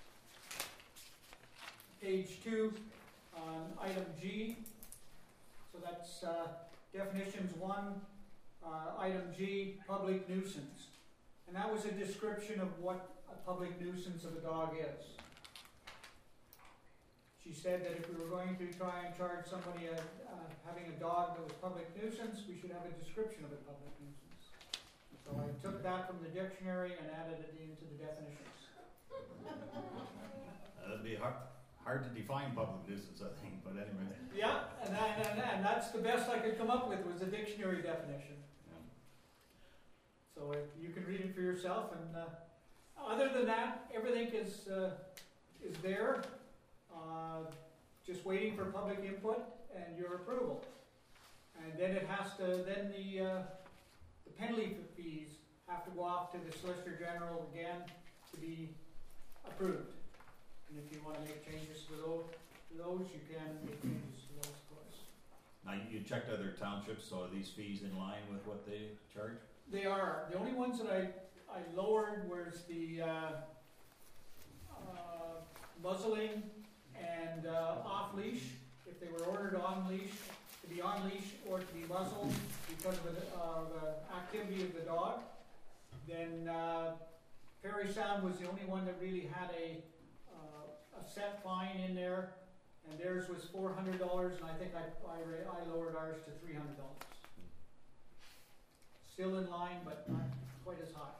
Speaker 14: page two, on item G. So that's uh, definitions one, uh, item G, public nuisance. And that was a description of what a public nuisance of a dog is. She said that if we were going to try and charge somebody a, uh, having a dog that was public nuisance, we should have a description of a public nuisance. So I took that from the dictionary and added it into the definitions.
Speaker 1: Uh, it'd be hard, hard to define public nuisance, I think, but anyway.
Speaker 14: Yeah, and, that, and, and that's the best I could come up with was a dictionary definition.
Speaker 1: Yeah.
Speaker 14: So uh, you can read it for yourself. And uh, other than that, everything is uh, is there, uh, just waiting for public input and your approval. And then it has to. Then the uh, the penalty fees have to go off to the Solicitor General again to be approved. And if you want to make changes to those, to those you can make changes to those, of course.
Speaker 1: Now, you checked other townships, so are these fees in line with what they charge?
Speaker 14: They are. The only ones that I, I lowered was the uh, uh, muzzling and uh, off-leash. If they were ordered on-leash, to be on-leash or to be muzzled because of the uh, the activity of the dog, Then uh, Perry Sound was the only one that really had a, uh, a set fine in there, and theirs was four hundred dollars, and I think I, I, ra- I lowered ours to three hundred dollars. Still in line, but not quite as high.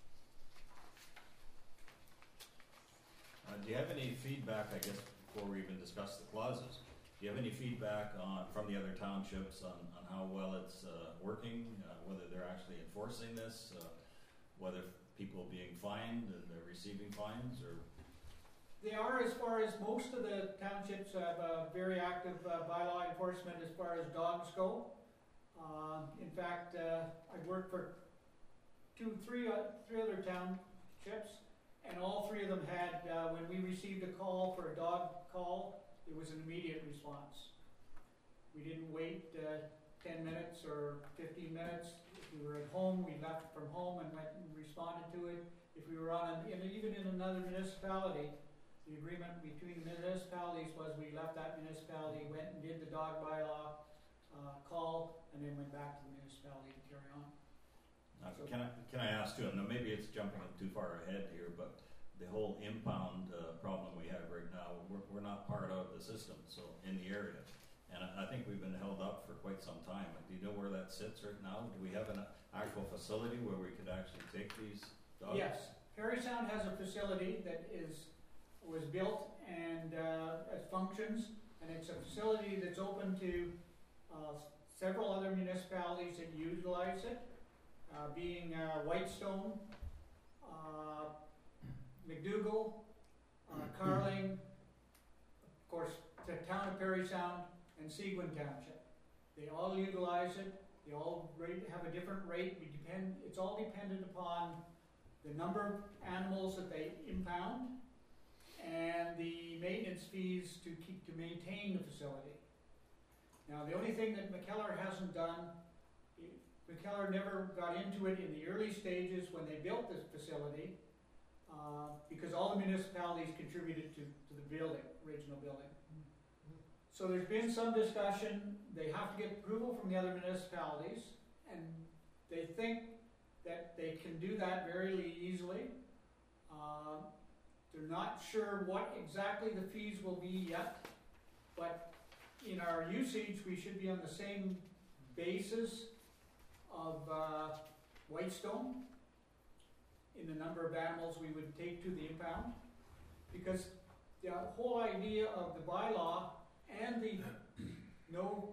Speaker 1: Uh, do you have any feedback, I guess, before we even discuss the clauses? Do you have any feedback on, from the other townships on, on how well it's uh, working, uh, whether they're actually enforcing this, uh, whether people are being fined and they're receiving fines, or?
Speaker 14: They are, as far as most of the townships have uh, very active uh, bylaw enforcement as far as dogs go. Uh, in fact, uh, I've worked for two, three, uh, three other townships, and all three of them had, uh, when we received a call for a dog call, it was an immediate response. We didn't wait uh, ten minutes or fifteen minutes. If we were at home, we left from home and went and responded to it. If we were on, an, in, even in another municipality, the agreement between the municipalities was we left that municipality, went and did the dog bylaw uh, call, and then went back to the municipality to carry on.
Speaker 1: Uh,
Speaker 14: So-
Speaker 1: can I can I ask too? Now maybe it's jumping too far ahead here, but the whole impound uh, problem we have right now, we're, we're not part of the system, so in the area, and I, I think we've been held up for quite some time. Do you know where that sits right now? Do we have an actual facility where we could actually take these dogs?
Speaker 14: Yes, Perry Sound has a facility that is was built and uh, it functions, and it's a facility that's open to uh, several other municipalities that utilize it, uh, being uh, Whitestone, uh, McDougall, uh, Carling, of course, the town of Perry Sound, and Seguin Township. They all utilize it. They all rate, have a different rate. We depend. It's all dependent upon the number of animals that they impound and the maintenance fees to keep to maintain the facility. Now, the only thing that McKellar hasn't done, McKellar never got into it in the early stages when they built this facility, uh, because all the municipalities contributed to, to the building, original building. So there's been some discussion. They have to get approval from the other municipalities, and they think that they can do that very easily. Uh, they're not sure what exactly the fees will be yet, but in our usage, we should be on the same basis of uh, Whitestone in the number of animals we would take to the impound, because the whole idea of the bylaw and the no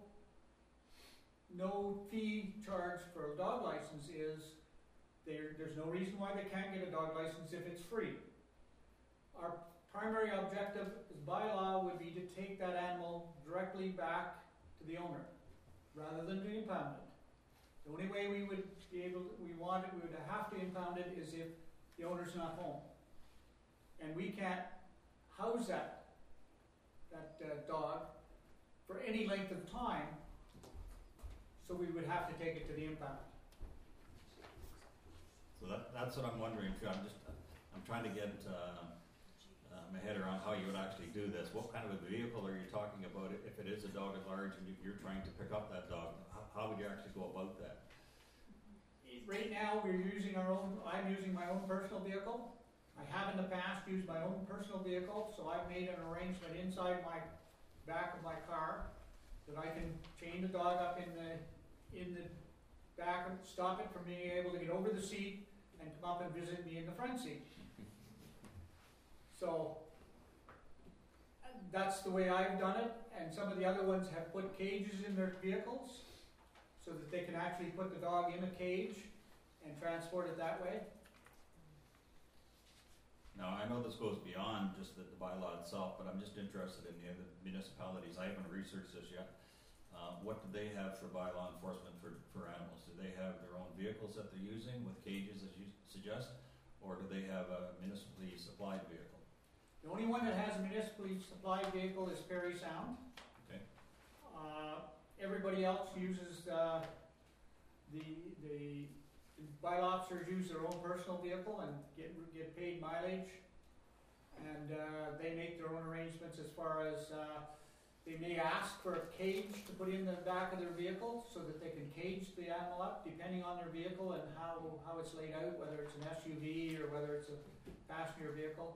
Speaker 14: no fee charge for a dog license is there, there's no reason why they can't get a dog license if it's free. Our primary objective as bylaw would be to take that animal directly back to the owner rather than to impound it. The only way we would be able to, we want it, we would have to impound it is if the owner's not home. And we can't house that, that uh, dog for any length of time, so we would have to take it to the impound.
Speaker 1: So that, that's what I'm wondering too. I'm just, I'm trying to get uh, uh, my head around how you would actually do this. What kind of a vehicle are you talking about if it is a dog at large and you're trying to pick up that dog? How, how would you actually go about that?
Speaker 14: Right now, we're using our own, I'm using my own personal vehicle. I have in the past used my own personal vehicle, so I've made an arrangement inside my back of my car that I can chain the dog up in the in the back and stop it from being able to get over the seat and come up and visit me in the front seat. So that's the way I've done it, and some of the other ones have put cages in their vehicles so that they can actually put the dog in a cage and transport it that way.
Speaker 1: Now, I know this goes beyond just the, the bylaw itself, but I'm just interested in the other municipalities. I haven't researched this yet. Uh, what do they have for bylaw enforcement for, for animals? Do they have their own vehicles that they're using with cages, as you suggest, or do they have a municipally supplied vehicle?
Speaker 14: The only one that has a municipally supplied vehicle is Perry Sound.
Speaker 1: Okay.
Speaker 14: Uh, everybody else uses uh, the the the bylaw officers use their own personal vehicle and get get paid mileage, and uh, they make their own arrangements as far as uh, they may ask for a cage to put in the back of their vehicle so that they can cage leash the animal up, depending on their vehicle and how, how it's laid out, whether it's an S U V or whether it's a passenger vehicle.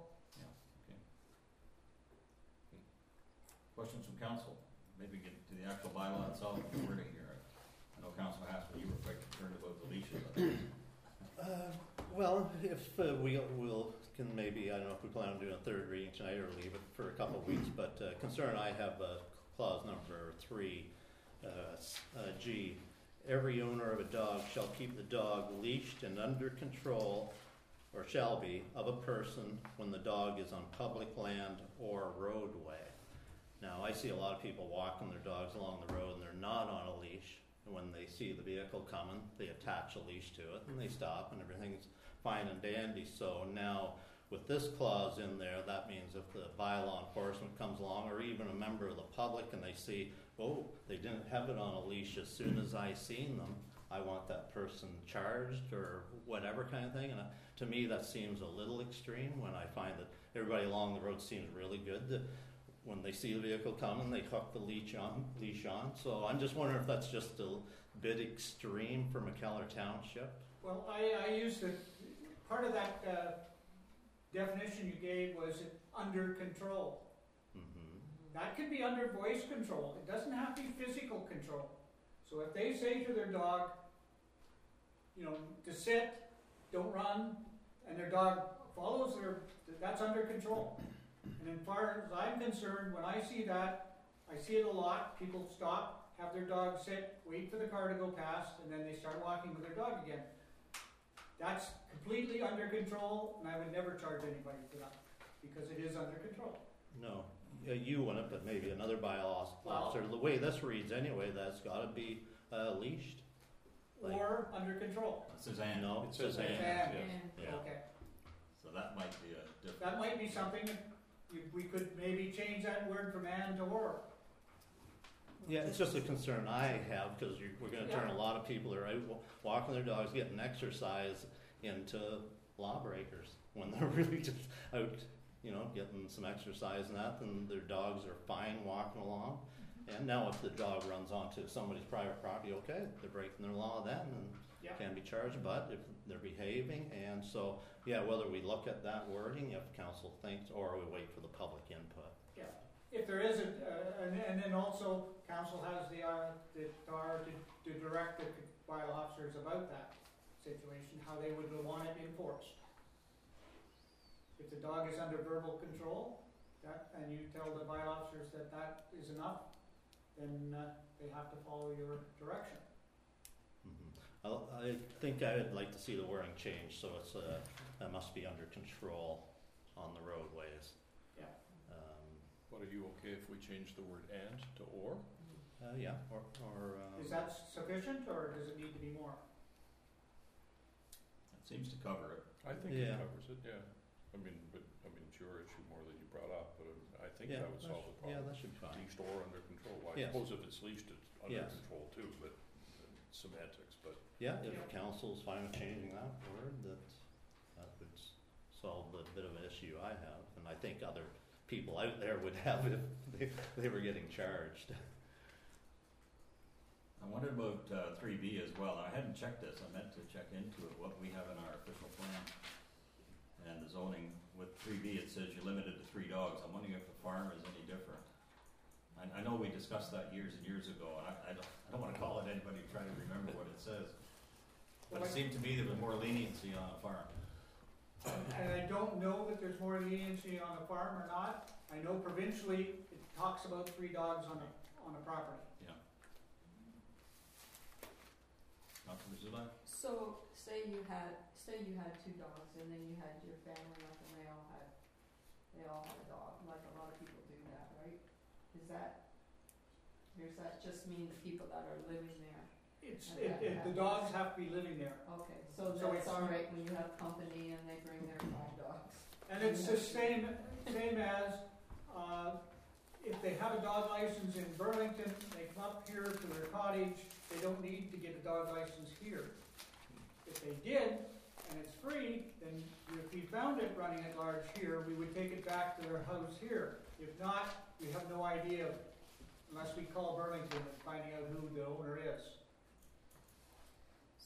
Speaker 1: Questions from council? Maybe get to the actual bylaw itself and the wording here. I know Councilor Haskell, you were quite concerned about the leashes.
Speaker 10: Uh, well, if uh, we will, can maybe, I don't know if we plan on doing a third reading tonight or leave it for a couple of weeks, but uh, concern I have uh, clause number three, uh, uh, G. Every owner of a dog shall keep the dog leashed and under control, or shall be, of a person when the dog is on public land or roadway. Now, I see a lot of people walking their dogs along the road and they're not on a leash. And when they see the vehicle coming, they attach a leash to it and they stop and everything's fine and dandy. So now, with this clause in there, that means if the bylaw enforcement comes along, or even a member of the public, and they see, oh, they didn't have it on a leash as soon as I seen them, I want that person charged or whatever kind of thing. And uh, to me, that seems a little extreme when I find that everybody along the road seems really good. That when they see the vehicle coming, they hook the leash on. Leash on. So I'm just wondering if that's just a bit extreme for McKellar Township.
Speaker 14: Well, I, I used the, part of that uh, definition you gave was under control.
Speaker 10: Mm-hmm.
Speaker 14: That could be under voice control. It doesn't have to be physical control. So if they say to their dog, you know, to sit, don't run, and their dog follows their, that's under control. And as far as I'm concerned, when I see that, I see it a lot. People stop, have their dog sit, wait for the car to go past, and then they start walking with their dog again. That's completely under control, and I would never charge anybody for that, because it is under control.
Speaker 10: No, uh, you wouldn't, but maybe another bylaw
Speaker 14: Well-
Speaker 10: officer. The way this reads anyway, that's got to be uh, leashed. Like-
Speaker 14: Or under control.
Speaker 1: It says and.
Speaker 10: No,
Speaker 3: It says
Speaker 10: and.
Speaker 3: and.
Speaker 14: And,
Speaker 3: Yes.
Speaker 1: Yeah.
Speaker 14: okay.
Speaker 1: So that might be a different.
Speaker 14: That might be something that you, we could maybe change that word from and to or.
Speaker 10: Yeah, it's just a concern I have because we're going to turn a lot of people that are out wa- walking their dogs, getting exercise, into lawbreakers when they're really just out, you know, getting some exercise and that, and their dogs are fine walking along. And now if the dog runs onto somebody's private property, okay, they're breaking their law then and
Speaker 14: Yeah.
Speaker 10: can be charged, but if they're behaving, and so, yeah, whether we look at that wording, if council thinks, or we wait for the public input.
Speaker 14: Yeah. If there is a, uh, and, and then also council has the, uh, the power to, to direct the bylaw officers about that situation, how they would want it enforced. If the dog is under verbal control, that, and you tell the bylaw officers that that is enough, then uh, they have to follow your direction.
Speaker 10: Mhm. I'll- I think I would like to see the wording changed, so it's, uh, that must be under control on the roadways.
Speaker 14: Yeah.
Speaker 10: Um,
Speaker 3: What, are you okay if we change the word and to or?
Speaker 10: uh, yeah, or, or, um.
Speaker 14: Is that sufficient, or does it need to be more?
Speaker 1: It seems to cover it.
Speaker 3: I think
Speaker 10: Yeah.
Speaker 3: it covers it, yeah. I mean, but, I mean, it's your issue more that you brought up, but um, I think
Speaker 10: Yeah,
Speaker 3: that would
Speaker 10: that
Speaker 3: solve
Speaker 10: should-
Speaker 3: the
Speaker 10: yeah,
Speaker 3: problem.
Speaker 10: that should be fine.
Speaker 3: Leashed or under control. Well, I
Speaker 10: Yes.
Speaker 3: suppose if it's leashed, it's under
Speaker 10: Yes.
Speaker 3: control too, but uh, semantics, but
Speaker 10: Yeah, if
Speaker 14: Yeah.
Speaker 10: council's fine with changing that word, that, that would s- solve the bit of an issue I have, and I think other people out there would have it if they, they were getting charged.
Speaker 1: I wondered about uh, three B as well. I hadn't checked this. I meant to check into it, what we have in our official plan. And the zoning with three B, it says you're limited to three dogs. I'm wondering if the farm is any different. I, I know we discussed that years and years ago, and I, I don't, I don't want to call it anybody trying to remember what it says. But it seemed to me there was more leniency on a farm.
Speaker 14: And I don't know that there's more leniency on a farm or not. I know provincially, it talks about three dogs on a, on a property.
Speaker 1: Yeah. Councilor Zula?
Speaker 4: So, say you had, say you had two dogs, and then you had your family up, and they all had, they all had a dog, like a lot of people do that, right? Is that, or does that just mean the people that are living there?
Speaker 14: It's,
Speaker 4: Okay.
Speaker 14: it, it, the dogs have to be living there.
Speaker 4: Okay, so
Speaker 14: So
Speaker 4: that's
Speaker 14: it's-
Speaker 4: all right when you have company and they bring their five dogs.
Speaker 14: And it's the same, same as, uh, if they have a dog license in Burlington, they come up here to their cottage, they don't need to get a dog license here. If they did, and it's free, then if we found it running at large here, we would take it back to their house here. If not, we have no idea, unless we call Burlington and finding out who the owner is.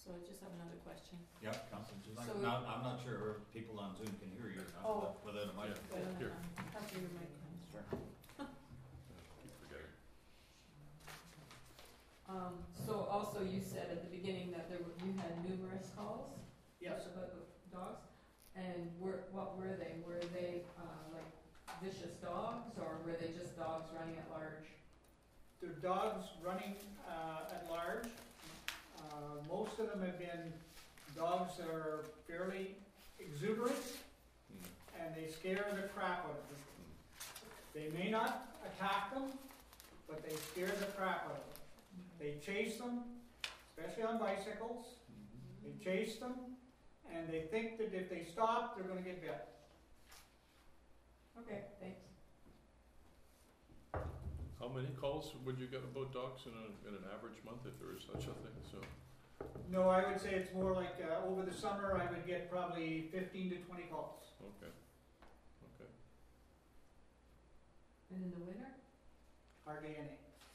Speaker 4: So I just have another question.
Speaker 1: Yep, Councilor, just like,
Speaker 4: So-
Speaker 1: now, I'm not sure if people on Zoom can hear you or not,
Speaker 4: Oh.
Speaker 1: but whether the mic.
Speaker 4: I don't
Speaker 3: Here.
Speaker 4: know. Have your mic on.
Speaker 3: Sure. Keep forgetting.
Speaker 4: Um, so also you said at the beginning that there were, you had numerous calls?
Speaker 14: Yes.
Speaker 4: About the dogs? And were, what were they? Were they, uh, like vicious dogs, or were they just dogs running at large?
Speaker 14: They're dogs running uh, at large. Uh, most of them have been dogs that are fairly exuberant,
Speaker 3: Mm.
Speaker 14: and they scare the crap out of them. They may not attack them, but they scare the crap out of them. They chase them, especially on bicycles. They chase them, and they think that if they stop, they're going to get bit.
Speaker 4: Okay, thanks.
Speaker 3: How many calls would you get about dogs in, a, in an average month, if there is such a thing? So,
Speaker 14: No, I would say it's more like uh, over the summer I would get probably fifteen to twenty calls.
Speaker 3: okay, okay.
Speaker 4: And in the winter?
Speaker 14: Hardly any.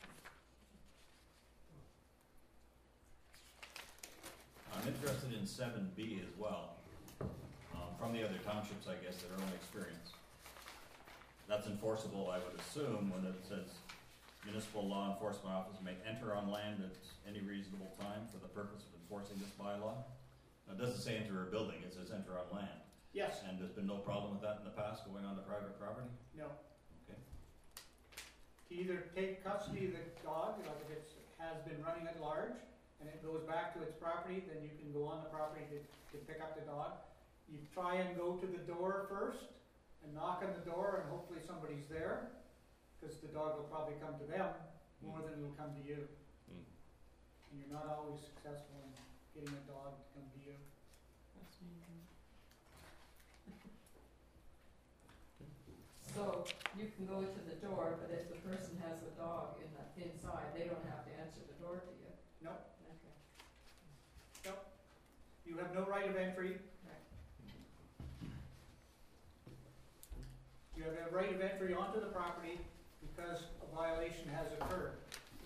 Speaker 1: I'm interested in seven B as well, um, from the other townships, I guess, their own experience. That's enforceable, I would assume, when it says municipal law enforcement office may enter on land at any reasonable time for the purpose of enforcing this bylaw. Now, it doesn't say enter a building, it says enter on land.
Speaker 14: Yes.
Speaker 1: And there's been no problem with that in the past, going on to private property?
Speaker 14: No.
Speaker 1: Okay.
Speaker 14: To either take custody of the dog, like if it has been running at large, and it goes back to its property, then you can go on the property to, to pick up the dog. You try and go to the door first, and knock on the door, and hopefully somebody's there, because the dog will probably come to them more than it will come to you.
Speaker 3: Mm.
Speaker 14: And you're not always successful in getting a dog to come to you.
Speaker 4: That's amazing. So you can go to the door, but if the person has a dog in the inside, they don't have to answer the door to you.
Speaker 14: Nope.
Speaker 4: Okay.
Speaker 14: You have no right of entry. You have a right of entry onto the property because a violation has occurred.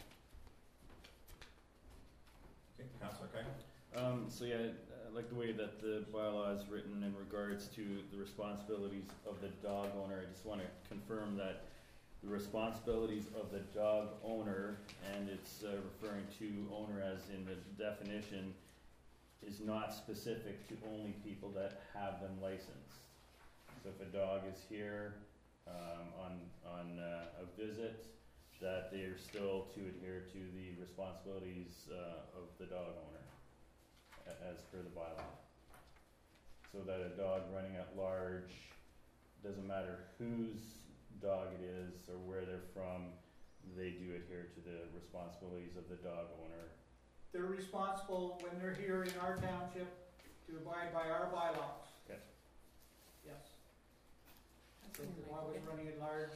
Speaker 1: Okay, Councilor Kite?
Speaker 2: Um, so yeah, I like the way that the bylaw is written in regards to the responsibilities of the dog owner. I just want to confirm that the responsibilities of the dog owner, and it's uh, referring to owner as in the definition, is not specific to only people that have them licensed. So if a dog is here um, on, on uh, a visit, that they are still to adhere to the responsibilities uh, of the dog owner a- as per the bylaw. So that a dog running at large, doesn't matter whose dog it is or where they're from, they do adhere to the responsibilities of the dog owner.
Speaker 14: They're responsible when they're here in our township to abide by our bylaws.
Speaker 2: Okay.
Speaker 14: Yes.
Speaker 4: That's
Speaker 14: So if the
Speaker 4: really
Speaker 14: dog is
Speaker 4: good.
Speaker 14: running at large,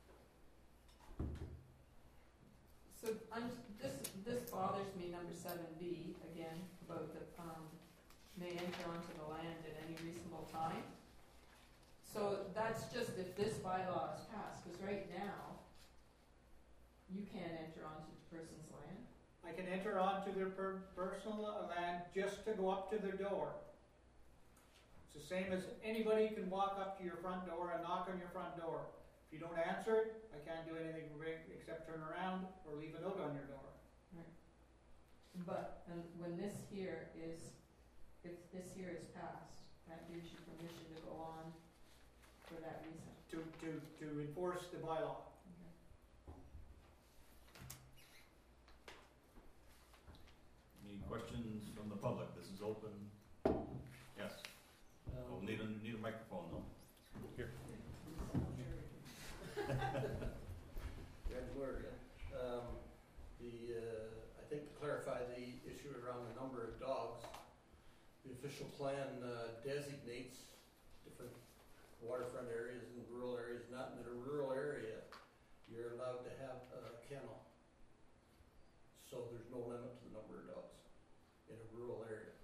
Speaker 4: So I'm, this, this bothers me, number seven B, again, about the, um, may enter onto the land at any reasonable time. So that's just if this bylaw is passed, cause right now, you can't enter onto the person's land.
Speaker 14: I can enter onto their per- personal land just to go up to their door. It's the same as anybody can walk up to your front door and knock on your front door. If you don't answer it, I can't do anything except turn around or leave a note on your door.
Speaker 4: But, and when this here is, if this here is passed, that gives you permission to go on for that reason.
Speaker 14: To, to, to enforce the bylaw.
Speaker 1: Any questions from the public? This is open. Yes. Oh, need a, need a microphone though.
Speaker 3: Here.
Speaker 11: Greg Lord, um, the, uh, I think to clarify the issue around the number of dogs, the official plan uh, designates different waterfront areas and rural areas, not in a rural area, you're allowed to have a kennel. So there's no limit to the number of dogs in a rural area.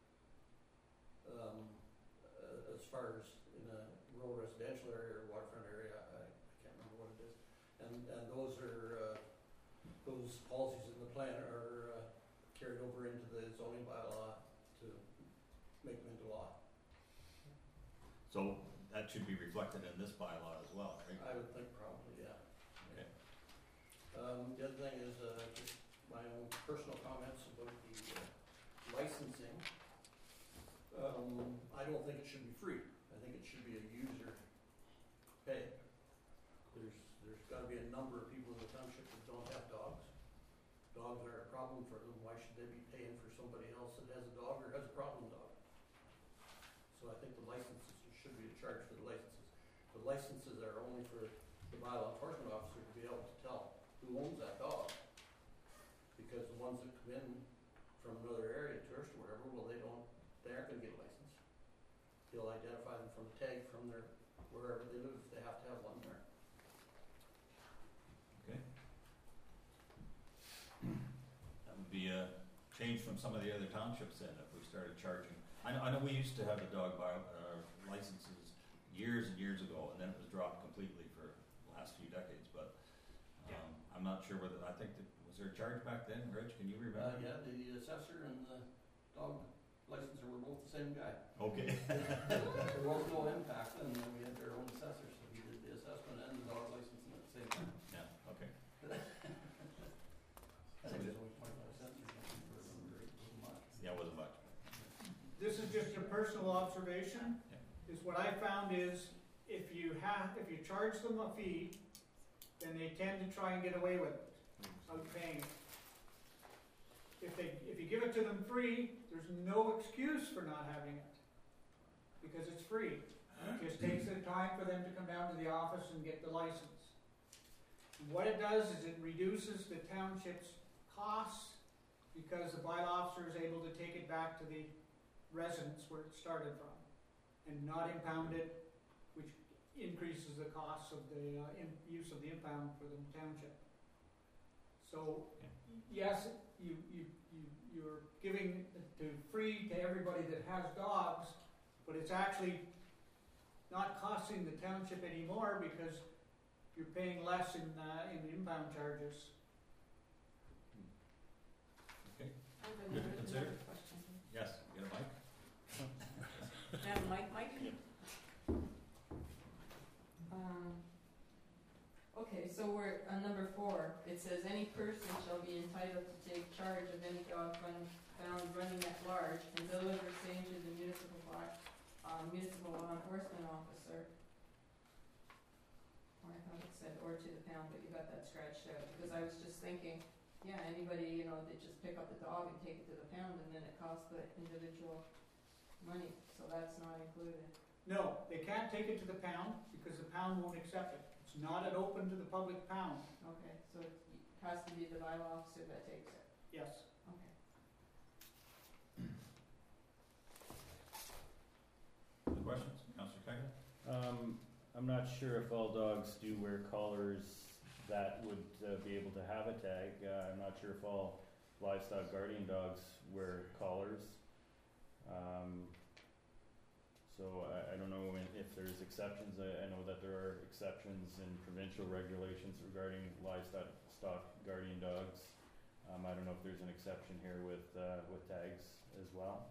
Speaker 11: Um, uh, as far as in a rural residential area or waterfront area, I, I can't remember what it is. And, and those are, uh, those policies in the plan are uh, carried over over into the zoning bylaw to make them into law.
Speaker 1: So that should be reflected in this bylaw as well, right?
Speaker 11: I would think probably, yeah.
Speaker 1: Okay.
Speaker 11: Um, the other thing is, uh, just my own personal comments about the uh, licensing. Um, I don't think it should be free. I think it should be a user pay. There's, there's gotta be a number of people in the township that don't have dogs. Dogs are a problem for them. Why should they be paying for somebody else that has a dog or has a problem dog? So I think the licenses, there should be a charge for the licenses. The licenses are only for the bylaw enforcement officer to be able to tell who owns that dog. Because the ones that come in from another area, tourist or whatever, well, they don't, they aren't gonna get a license. He'll identify them from a tag from their, wherever they live, if they have to have one there.
Speaker 1: Okay. That would be a change from some of the other townships then, if we started charging. I know, I know we used to have the dog by, uh, licenses years and years ago, and then it was dropped completely for the last few decades, but, um, I'm not sure whether, I think that, was there a charge back then, Rich, can you remember?
Speaker 11: Uh, yeah, the assessor and the dog licenser were both the same guy.
Speaker 1: Okay.
Speaker 11: There was no impact, and then we had their own assessor, so he did the assessment and the dog licensing at the same time.
Speaker 1: Yeah, okay.
Speaker 11: I think it was only twenty-five cents or something for a number, it wasn't much.
Speaker 1: Yeah, it wasn't much.
Speaker 14: This is just a personal observation,
Speaker 1: Yeah.
Speaker 14: is what I found is, if you have, if you charge them a fee, then they tend to try and get away with it, without paying it. If they, if you give it to them free, there's no excuse for not having it, because it's free. It just takes the time for them to come down to the office and get the license. What it does is it reduces the township's costs, because the bylaw officer is able to take it back to the residence where it started from, and not impound it, which increases the costs of the uh, in, use of the impound for the township. So, yes, you, you, you, you're giving it to free to everybody that has dogs, but it's actually not costing the township anymore because you're paying less in, uh, in the impound charges.
Speaker 1: Okay,
Speaker 4: I have
Speaker 1: Good to
Speaker 4: another,
Speaker 1: consider.
Speaker 4: another question.
Speaker 1: yes, get a mic?
Speaker 4: Now, Mike, Mike? Um, okay, so we're on number four. It says any person shall be entitled to take charge of any dog run, found running at large and deliver same to the municipal law, uh, municipal law enforcement officer. Or I thought it said or to the pound, but you got that scratched out, because I was just thinking, yeah, anybody, you know, they just pick up the dog and take it to the pound and then it costs the individual money, so that's not included.
Speaker 14: No, they can't take it to the pound because the pound won't accept it. It's not an open to the public pound.
Speaker 4: Okay, so it has to be the bylaw officer that takes it.
Speaker 14: Yes.
Speaker 4: Okay.
Speaker 1: Other questions? Councillor Cagle?
Speaker 2: Um, I'm not sure if all dogs do wear collars that would uh, be able to have a tag. Uh, I'm not sure if all livestock guardian dogs wear collars. Um, so I, I don't know when, if there's exceptions. I, I know that there are exceptions in provincial regulations regarding livestock stock guardian dogs. Um, I don't know if there's an exception here with uh, with tags as well.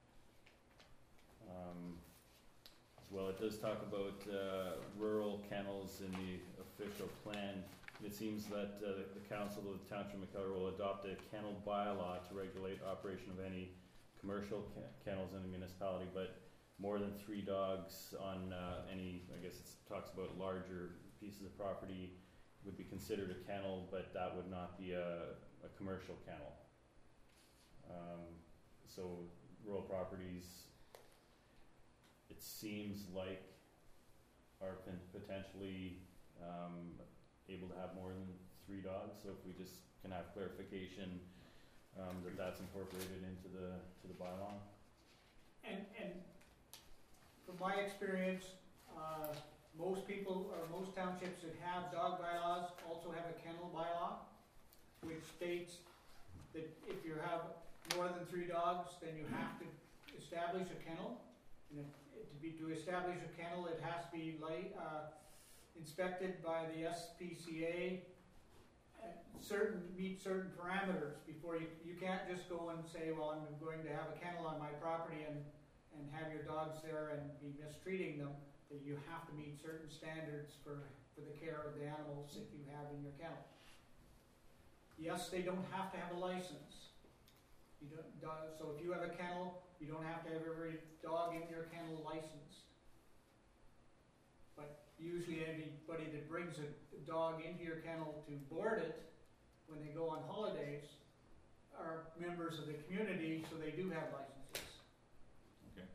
Speaker 2: Um, as well, it does talk about uh, rural kennels in the official plan. It seems that uh, the council of the Township of McKellar will adopt a kennel bylaw to regulate operation of any commercial ke- kennels in the municipality, but more than three dogs on uh, any, I guess it talks about larger pieces of property would be considered a kennel, but that would not be a, a commercial kennel. Um, so rural properties, it seems like, are pen- potentially um, able to have more than three dogs. So if we just can have clarification um, that that's incorporated into the to the bylaw.
Speaker 14: And, and from my experience, uh, most people, or most townships that have dog bylaws also have a kennel bylaw, which states that if you have more than three dogs, then you have to establish a kennel. And if, to be, to establish a kennel, it has to be light, uh, inspected by the S P C A uh, certain, meet certain parameters before you, you can't just go and say, well, I'm going to have a kennel on my property and, and have your dogs there and be mistreating them. That you have to meet certain standards for, for the care of the animals that you have in your kennel. Yes, they don't have to have a license. You don't, do- so if you have a kennel, you don't have to have every dog in your kennel licensed. But usually anybody that brings a dog into your kennel to board it when they go on holidays are members of the community, so they do have licenses.
Speaker 1: Okay.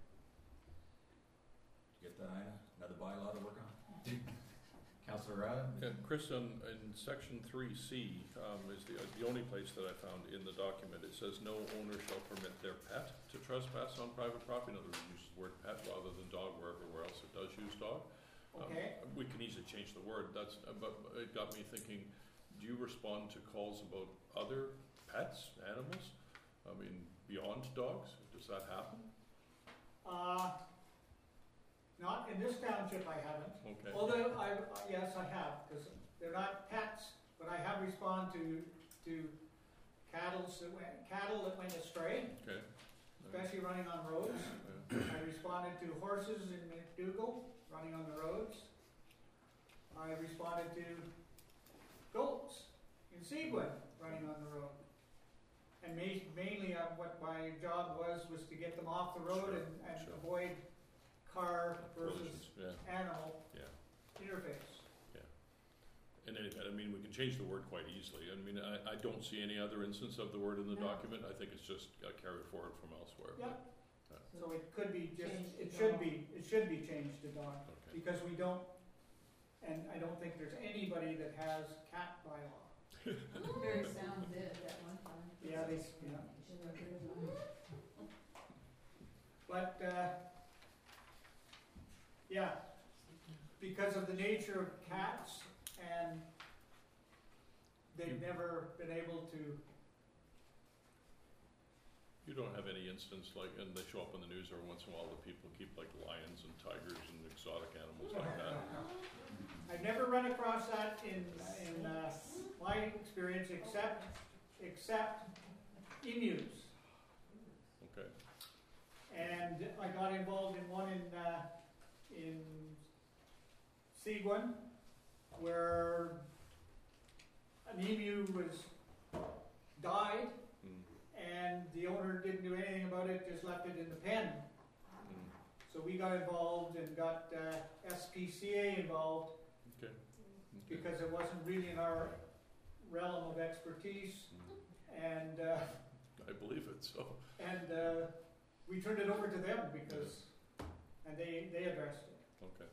Speaker 1: Get that, Ina? Another bylaw to work on? Councillor Adam?
Speaker 3: Yeah, Chris, on, in section three C, um, is the, uh, the only place that I found in the document, it says no owner shall permit their pet to trespass on private property. In other words, it uses the word pet rather than dog, where everywhere else it does use dog.
Speaker 14: Okay.
Speaker 3: Um, we can easily change the word, that's, uh, but it got me thinking, do you respond to calls about other pets, animals? I mean, beyond dogs, does that happen?
Speaker 14: Uh, not in this township, I haven't.
Speaker 3: Okay.
Speaker 14: Although I, yes, I have, because they're not pets, but I have responded to, to cattle that went, cattle that went astray,
Speaker 3: Okay.
Speaker 14: especially running on roads.
Speaker 3: Yeah.
Speaker 14: I responded to horses in McDougall running on the roads. I responded to goats in Seguin running on the road. And ma- mainly uh, what my job was, was to get them off the road
Speaker 3: Sure,
Speaker 14: and, and
Speaker 3: sure.
Speaker 14: avoid car versus
Speaker 3: Collisions, yeah,
Speaker 14: animal
Speaker 3: yeah.
Speaker 14: interface.
Speaker 3: In any event, I mean, we can change the word quite easily. I mean, I, I don't see any other instance of the word in the
Speaker 4: No.
Speaker 3: document. I think it's just uh, carried forward from elsewhere.
Speaker 14: Yep. So it could be just,
Speaker 4: Changed to
Speaker 14: it should
Speaker 4: dog.
Speaker 14: be, it should be changed to dog,
Speaker 3: Okay.
Speaker 14: because we don't, and I don't think there's anybody that has cat bylaw.
Speaker 4: Very sound did at one time.
Speaker 14: Yeah, they, yeah. But, uh, yeah, because of the nature of cats, and they've never been able to,
Speaker 3: You don't have any instance like, and they show up on the news every once in a while, that people keep like lions and tigers and exotic animals like that.
Speaker 14: I've never run across that in, in, uh, my experience, except, except emus.
Speaker 3: Okay.
Speaker 14: And I got involved in one in, uh, in Seguin, where an emu was, died,
Speaker 3: Mm.
Speaker 14: and the owner didn't do anything about it, just left it in the pen.
Speaker 3: Mm.
Speaker 14: So we got involved and got, uh, S P C A involved,
Speaker 3: Okay. Okay.
Speaker 14: because it wasn't really in our realm of expertise,
Speaker 3: Mm.
Speaker 14: and, uh,
Speaker 3: I believe it, so.
Speaker 14: and, uh, we turned it over to them because, and they, they addressed it.
Speaker 3: Okay.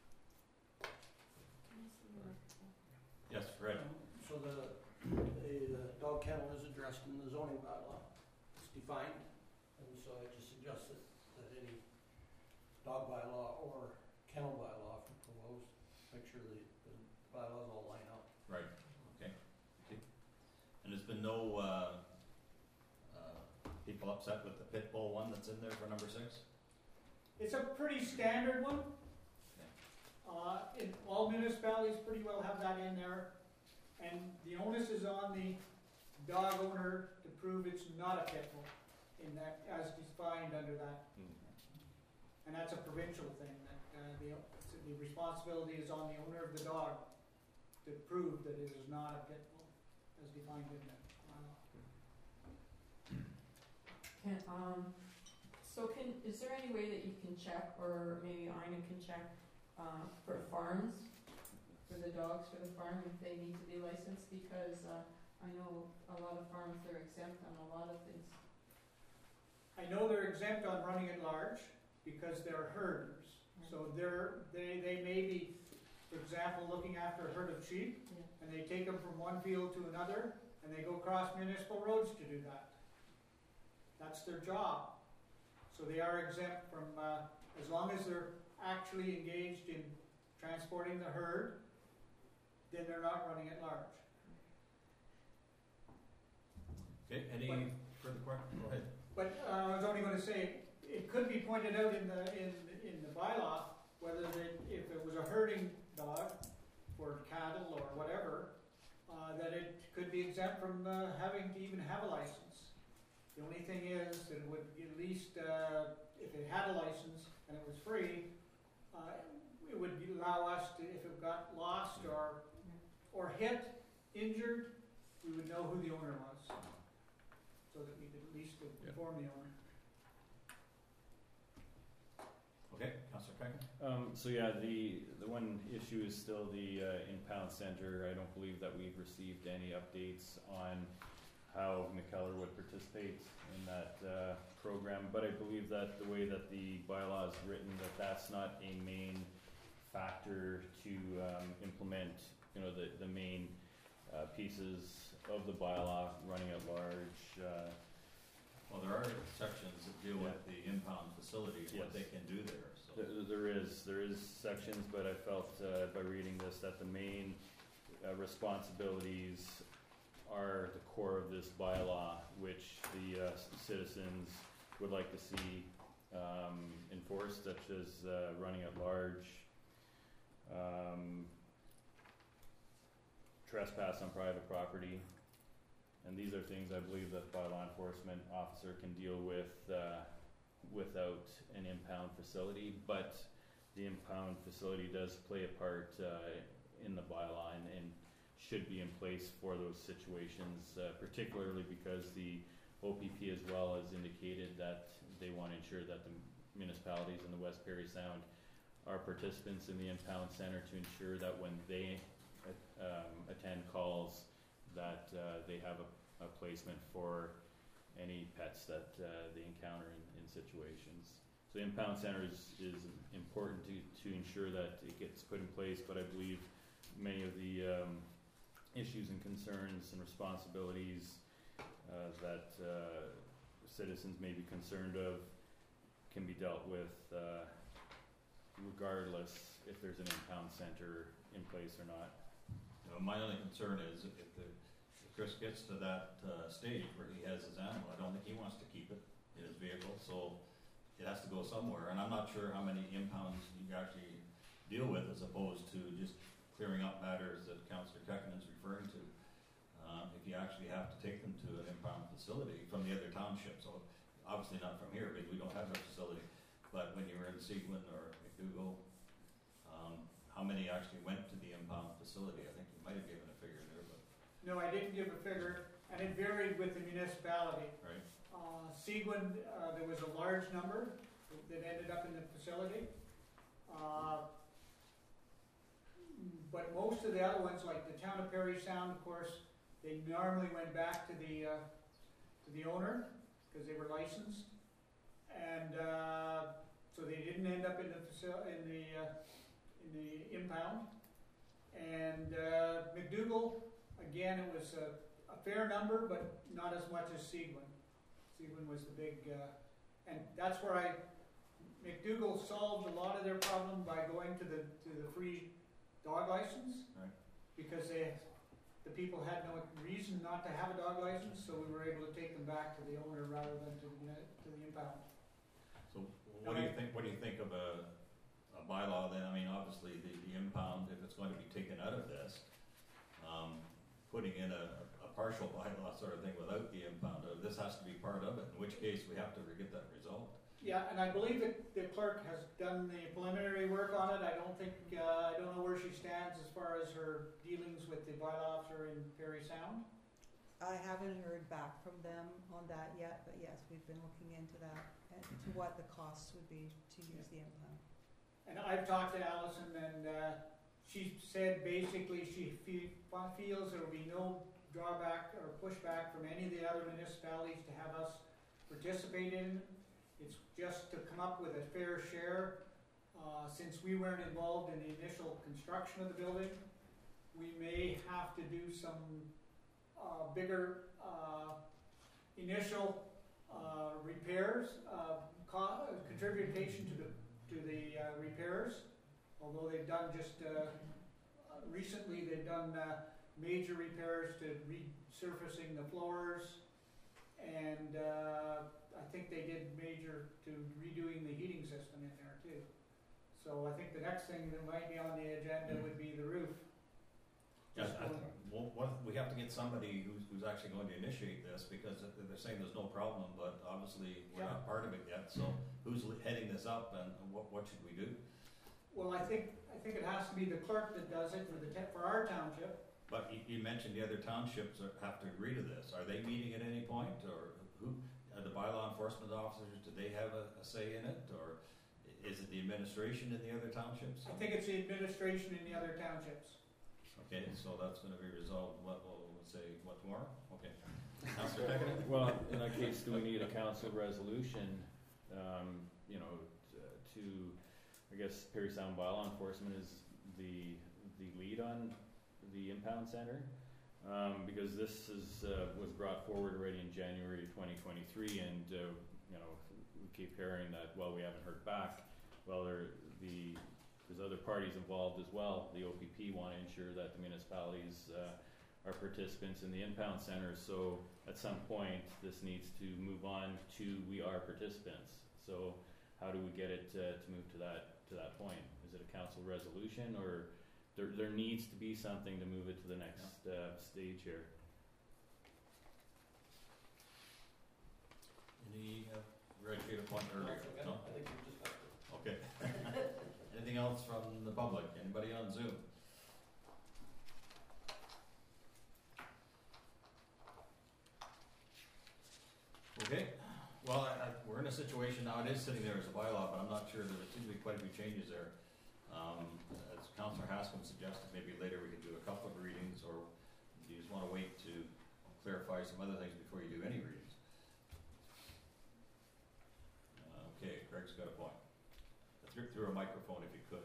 Speaker 1: Yes, Fred?
Speaker 11: So the, the the dog kennel is addressed in the zoning bylaw. It's defined, and so I just suggest that, that any dog bylaw or kennel bylaw if proposed, make sure the, the bylaws all line up.
Speaker 1: Right, okay. Okay. And there's been no, uh, uh, people upset with the pit bull one that's in there for number six?
Speaker 14: It's a pretty standard one. Uh, in all municipalities pretty well have that in there. And the onus is on the dog owner to prove it's not a pit bull in that, as defined under that.
Speaker 3: Mm.
Speaker 14: And that's a provincial thing, that, uh, the, the responsibility is on the owner of the dog to prove that it is not a pit bull, as defined in that bylaw.
Speaker 4: Can, um, so can, is there any way that you can check, or maybe Ina can check, uh, for farms, for the dogs for the farm, if they need to be licensed? Because, uh, I know a lot of farms, they're exempt on a lot of things.
Speaker 14: I know they're exempt on running at large because they're herders. So they're, they, they may be, for example, looking after a herd of sheep,
Speaker 4: Yeah.
Speaker 14: and they take them from one field to another, and they go across municipal roads to do that. That's their job. So they are exempt from, uh, as long as they're actually engaged in transporting the herd, then they're not running at large.
Speaker 1: Okay, any
Speaker 14: But-
Speaker 1: further questions? Go ahead.
Speaker 14: But uh, I was only going to say, it could be pointed out in the in in the bylaw whether they, if it was a herding dog for cattle or whatever, uh, uh, that it could be exempt from, uh, having to even have a license. The only thing is, that it would at least, uh, if it had a license and it was free, uh, it would allow us to, if it got lost or, or hit, injured, we would know who the owner was, so that we could at least inform the owner.
Speaker 1: Okay, Councillor Cracken?
Speaker 2: Um, so yeah, the, the one issue is still the uh, impound center. I don't believe that we've received any updates on how McKellar would participate in that uh, program, but I believe that the way that the bylaw is written, that that's not a main factor to um, implement, you know, the, the main uh, pieces of the bylaw running at large. Uh,
Speaker 1: Well, there are sections that deal with the impound facilities, what
Speaker 2: Yes.
Speaker 1: they can do there, so.
Speaker 2: There, there is, there is sections, but I felt uh, by reading this that the main uh, responsibilities are the core of this bylaw, which the uh, citizens would like to see um, enforced, such as uh, running at large, um, trespass on private property. And these are things I believe that the law enforcement officer can deal with uh, without an impound facility, but the impound facility does play a part uh, in the bylaw and, and should be in place for those situations, uh, particularly because the O P P as well has indicated that they want to ensure that the municipalities in the West Perry Sound are participants in the impound center to ensure that when they um, attend calls that uh, they have a, a placement for any pets that uh, they encounter in, in situations. So the impound center is, is important to, to ensure that it gets put in place, but I believe many of the um, issues and concerns and responsibilities uh, that uh, citizens may be concerned of can be dealt with uh, regardless if there's an impound center in place or not.
Speaker 1: You know, my only concern is if, the, if Chris gets to that uh, stage where he has his animal, I don't think he wants to keep it in his vehicle, so it has to go somewhere. And I'm not sure how many impounds you actually deal with as opposed to just clearing up matters that Councillor Kecken is referring to. Um, if you actually have to take them to an impound facility from the other township, so obviously not from here because we don't have a facility, but when you were in Seguin or McDougall, um, how many actually went to the impound facility? I think you might have given a figure there, but.
Speaker 14: No, I didn't give a figure, and it varied with the municipality.
Speaker 1: Right.
Speaker 14: Uh, Seguin, uh, there was a large number that ended up in the facility. Uh, but most of the other ones, like the town of Perry Sound, of course, they normally went back to the uh, to the owner because they were licensed, and uh, so they didn't end up in the facil- in the uh, in the impound. And uh, McDougall, again, it was a, a fair number, but not as much as Seguin. Seguin was the big, uh, and that's where I McDougall solved a lot of their problem by going to the to the free dog license,
Speaker 1: right.
Speaker 14: Because they the people had no reason not to have a dog license, so we were able to take them back to the owner rather than to the, to the impound.
Speaker 1: So what do you think? What do you think of a, a bylaw then? I mean, obviously the, the impound, if it's going to be taken out of this, um, putting in a, a partial bylaw sort of thing without the impound, uh, this has to be part of it. In which case we have to get that resolved.
Speaker 14: Yeah, and I believe that the clerk has done the preliminary work on it. I don't think uh, I don't know where she stands as far as her dealings with the bylaw officer in Perry Sound.
Speaker 5: I haven't heard back from them on that yet, but yes, we've been looking into that and to what the costs would be to use the impound.
Speaker 14: And I've talked to Allison, and uh, she said basically she fe- feels there will be no drawback or pushback from any of the other municipalities to have us participate in. It's just to come up with a fair share. Uh, since we weren't involved in the initial construction of the building, we may have to do some uh, bigger uh, initial uh, repairs, uh, co- contribution to the to the uh, repairs. Although they've done just uh, recently, they've done uh, major repairs to resurfacing the floors, and uh, I think they did major to redoing the heating system in there too. So I think the next thing that might be on the agenda would be the roof.
Speaker 1: Yeah, I, well, what, we have to get somebody who's, who's actually going to initiate this, because they're saying there's no problem, but obviously we're not part of it yet, so who's li- heading this up, and what, what should we do?
Speaker 14: Well, I think, I think it has to be the clerk that does it for the, te- for our township.
Speaker 1: But you, you mentioned the other townships are, have to agree to this. Are they meeting at any point, or who, are the bylaw enforcement officers, do they have a, a say in it, or is it the administration in the other townships?
Speaker 14: I think it's the administration in the other townships.
Speaker 1: Okay, so that's gonna be resolved, what, we'll say, what, tomorrow? Okay. Councilor Peckin?
Speaker 2: Well, in that case, do we need a council resolution, um, you know, t- to, I guess Perry Sound Bylaw Enforcement is the, the lead on the impound center? Um, because this is, uh, was brought forward already in January twenty twenty-three, and, uh, you know, we keep hearing that, well, we haven't heard back. Well, there, the, there's other parties involved as well. The O P P want to ensure that the municipalities, uh, are participants in the impound center, so at some point, this needs to move on to we are participants. So how do we get it, uh, to move to that, to that point? Is it a council resolution, or there, there needs to be something to move it to the next, uh, stage here?
Speaker 1: Any, uh, Greg, you had a point earlier? No?
Speaker 11: I think we just got to.
Speaker 1: Okay. Anything else from the public? Anybody on Zoom? Okay, well, I, I, we're in a situation now, it is sitting there as a bylaw, but I'm not sure, there seems to be quite a few changes there. Um, as Councillor Haskam suggested, maybe later we could do a couple of readings, or do you just wanna wait to clarify some other things before you do any readings? Uh, okay, Greg's got a point. Through, through a microphone if you could.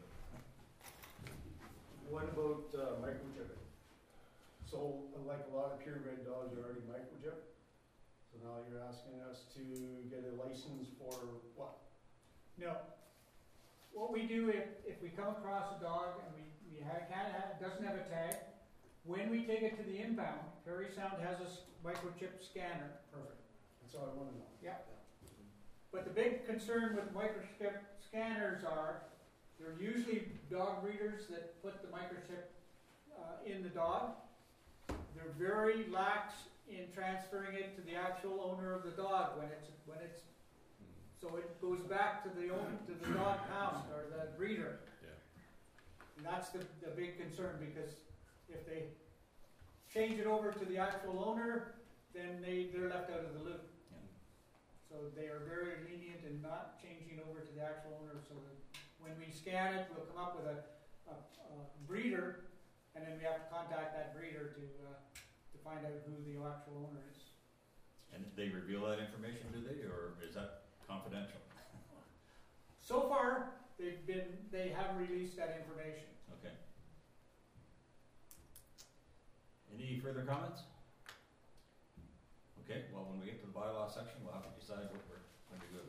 Speaker 7: What about uh, microchipping? So, like a lot of purebred dogs are already microchipped, so now you're asking us to get a license for what?
Speaker 14: No. What we do if, if we come across a dog and we, we ha- can't have, doesn't have a tag, when we take it to the impound, Perry Sound has a s- microchip scanner.
Speaker 7: Perfect. That's all I wanna know.
Speaker 14: Yeah. But the big concern with microchip scanners are, they're usually dog breeders that put the microchip uh, in the dog. They're very lax in transferring it to the actual owner of the dog when it's, when it's, so it goes back to the owner, to the dog pound or the breeder.
Speaker 3: Yeah.
Speaker 14: And that's the, the big concern, because if they change it over to the actual owner, then they, they're left out of the loop. So they are very lenient in not changing over to the actual owner, so that when we scan it, we'll come up with a, a, a breeder, and then we have to contact that breeder to, uh, to find out who the actual owner is.
Speaker 1: And they reveal that information, do they, or is that confidential?
Speaker 14: So far, they've been, they have released that information.
Speaker 1: Okay. Any further comments? Okay, well, when we get to the bylaw section, we'll have to decide what we're going to do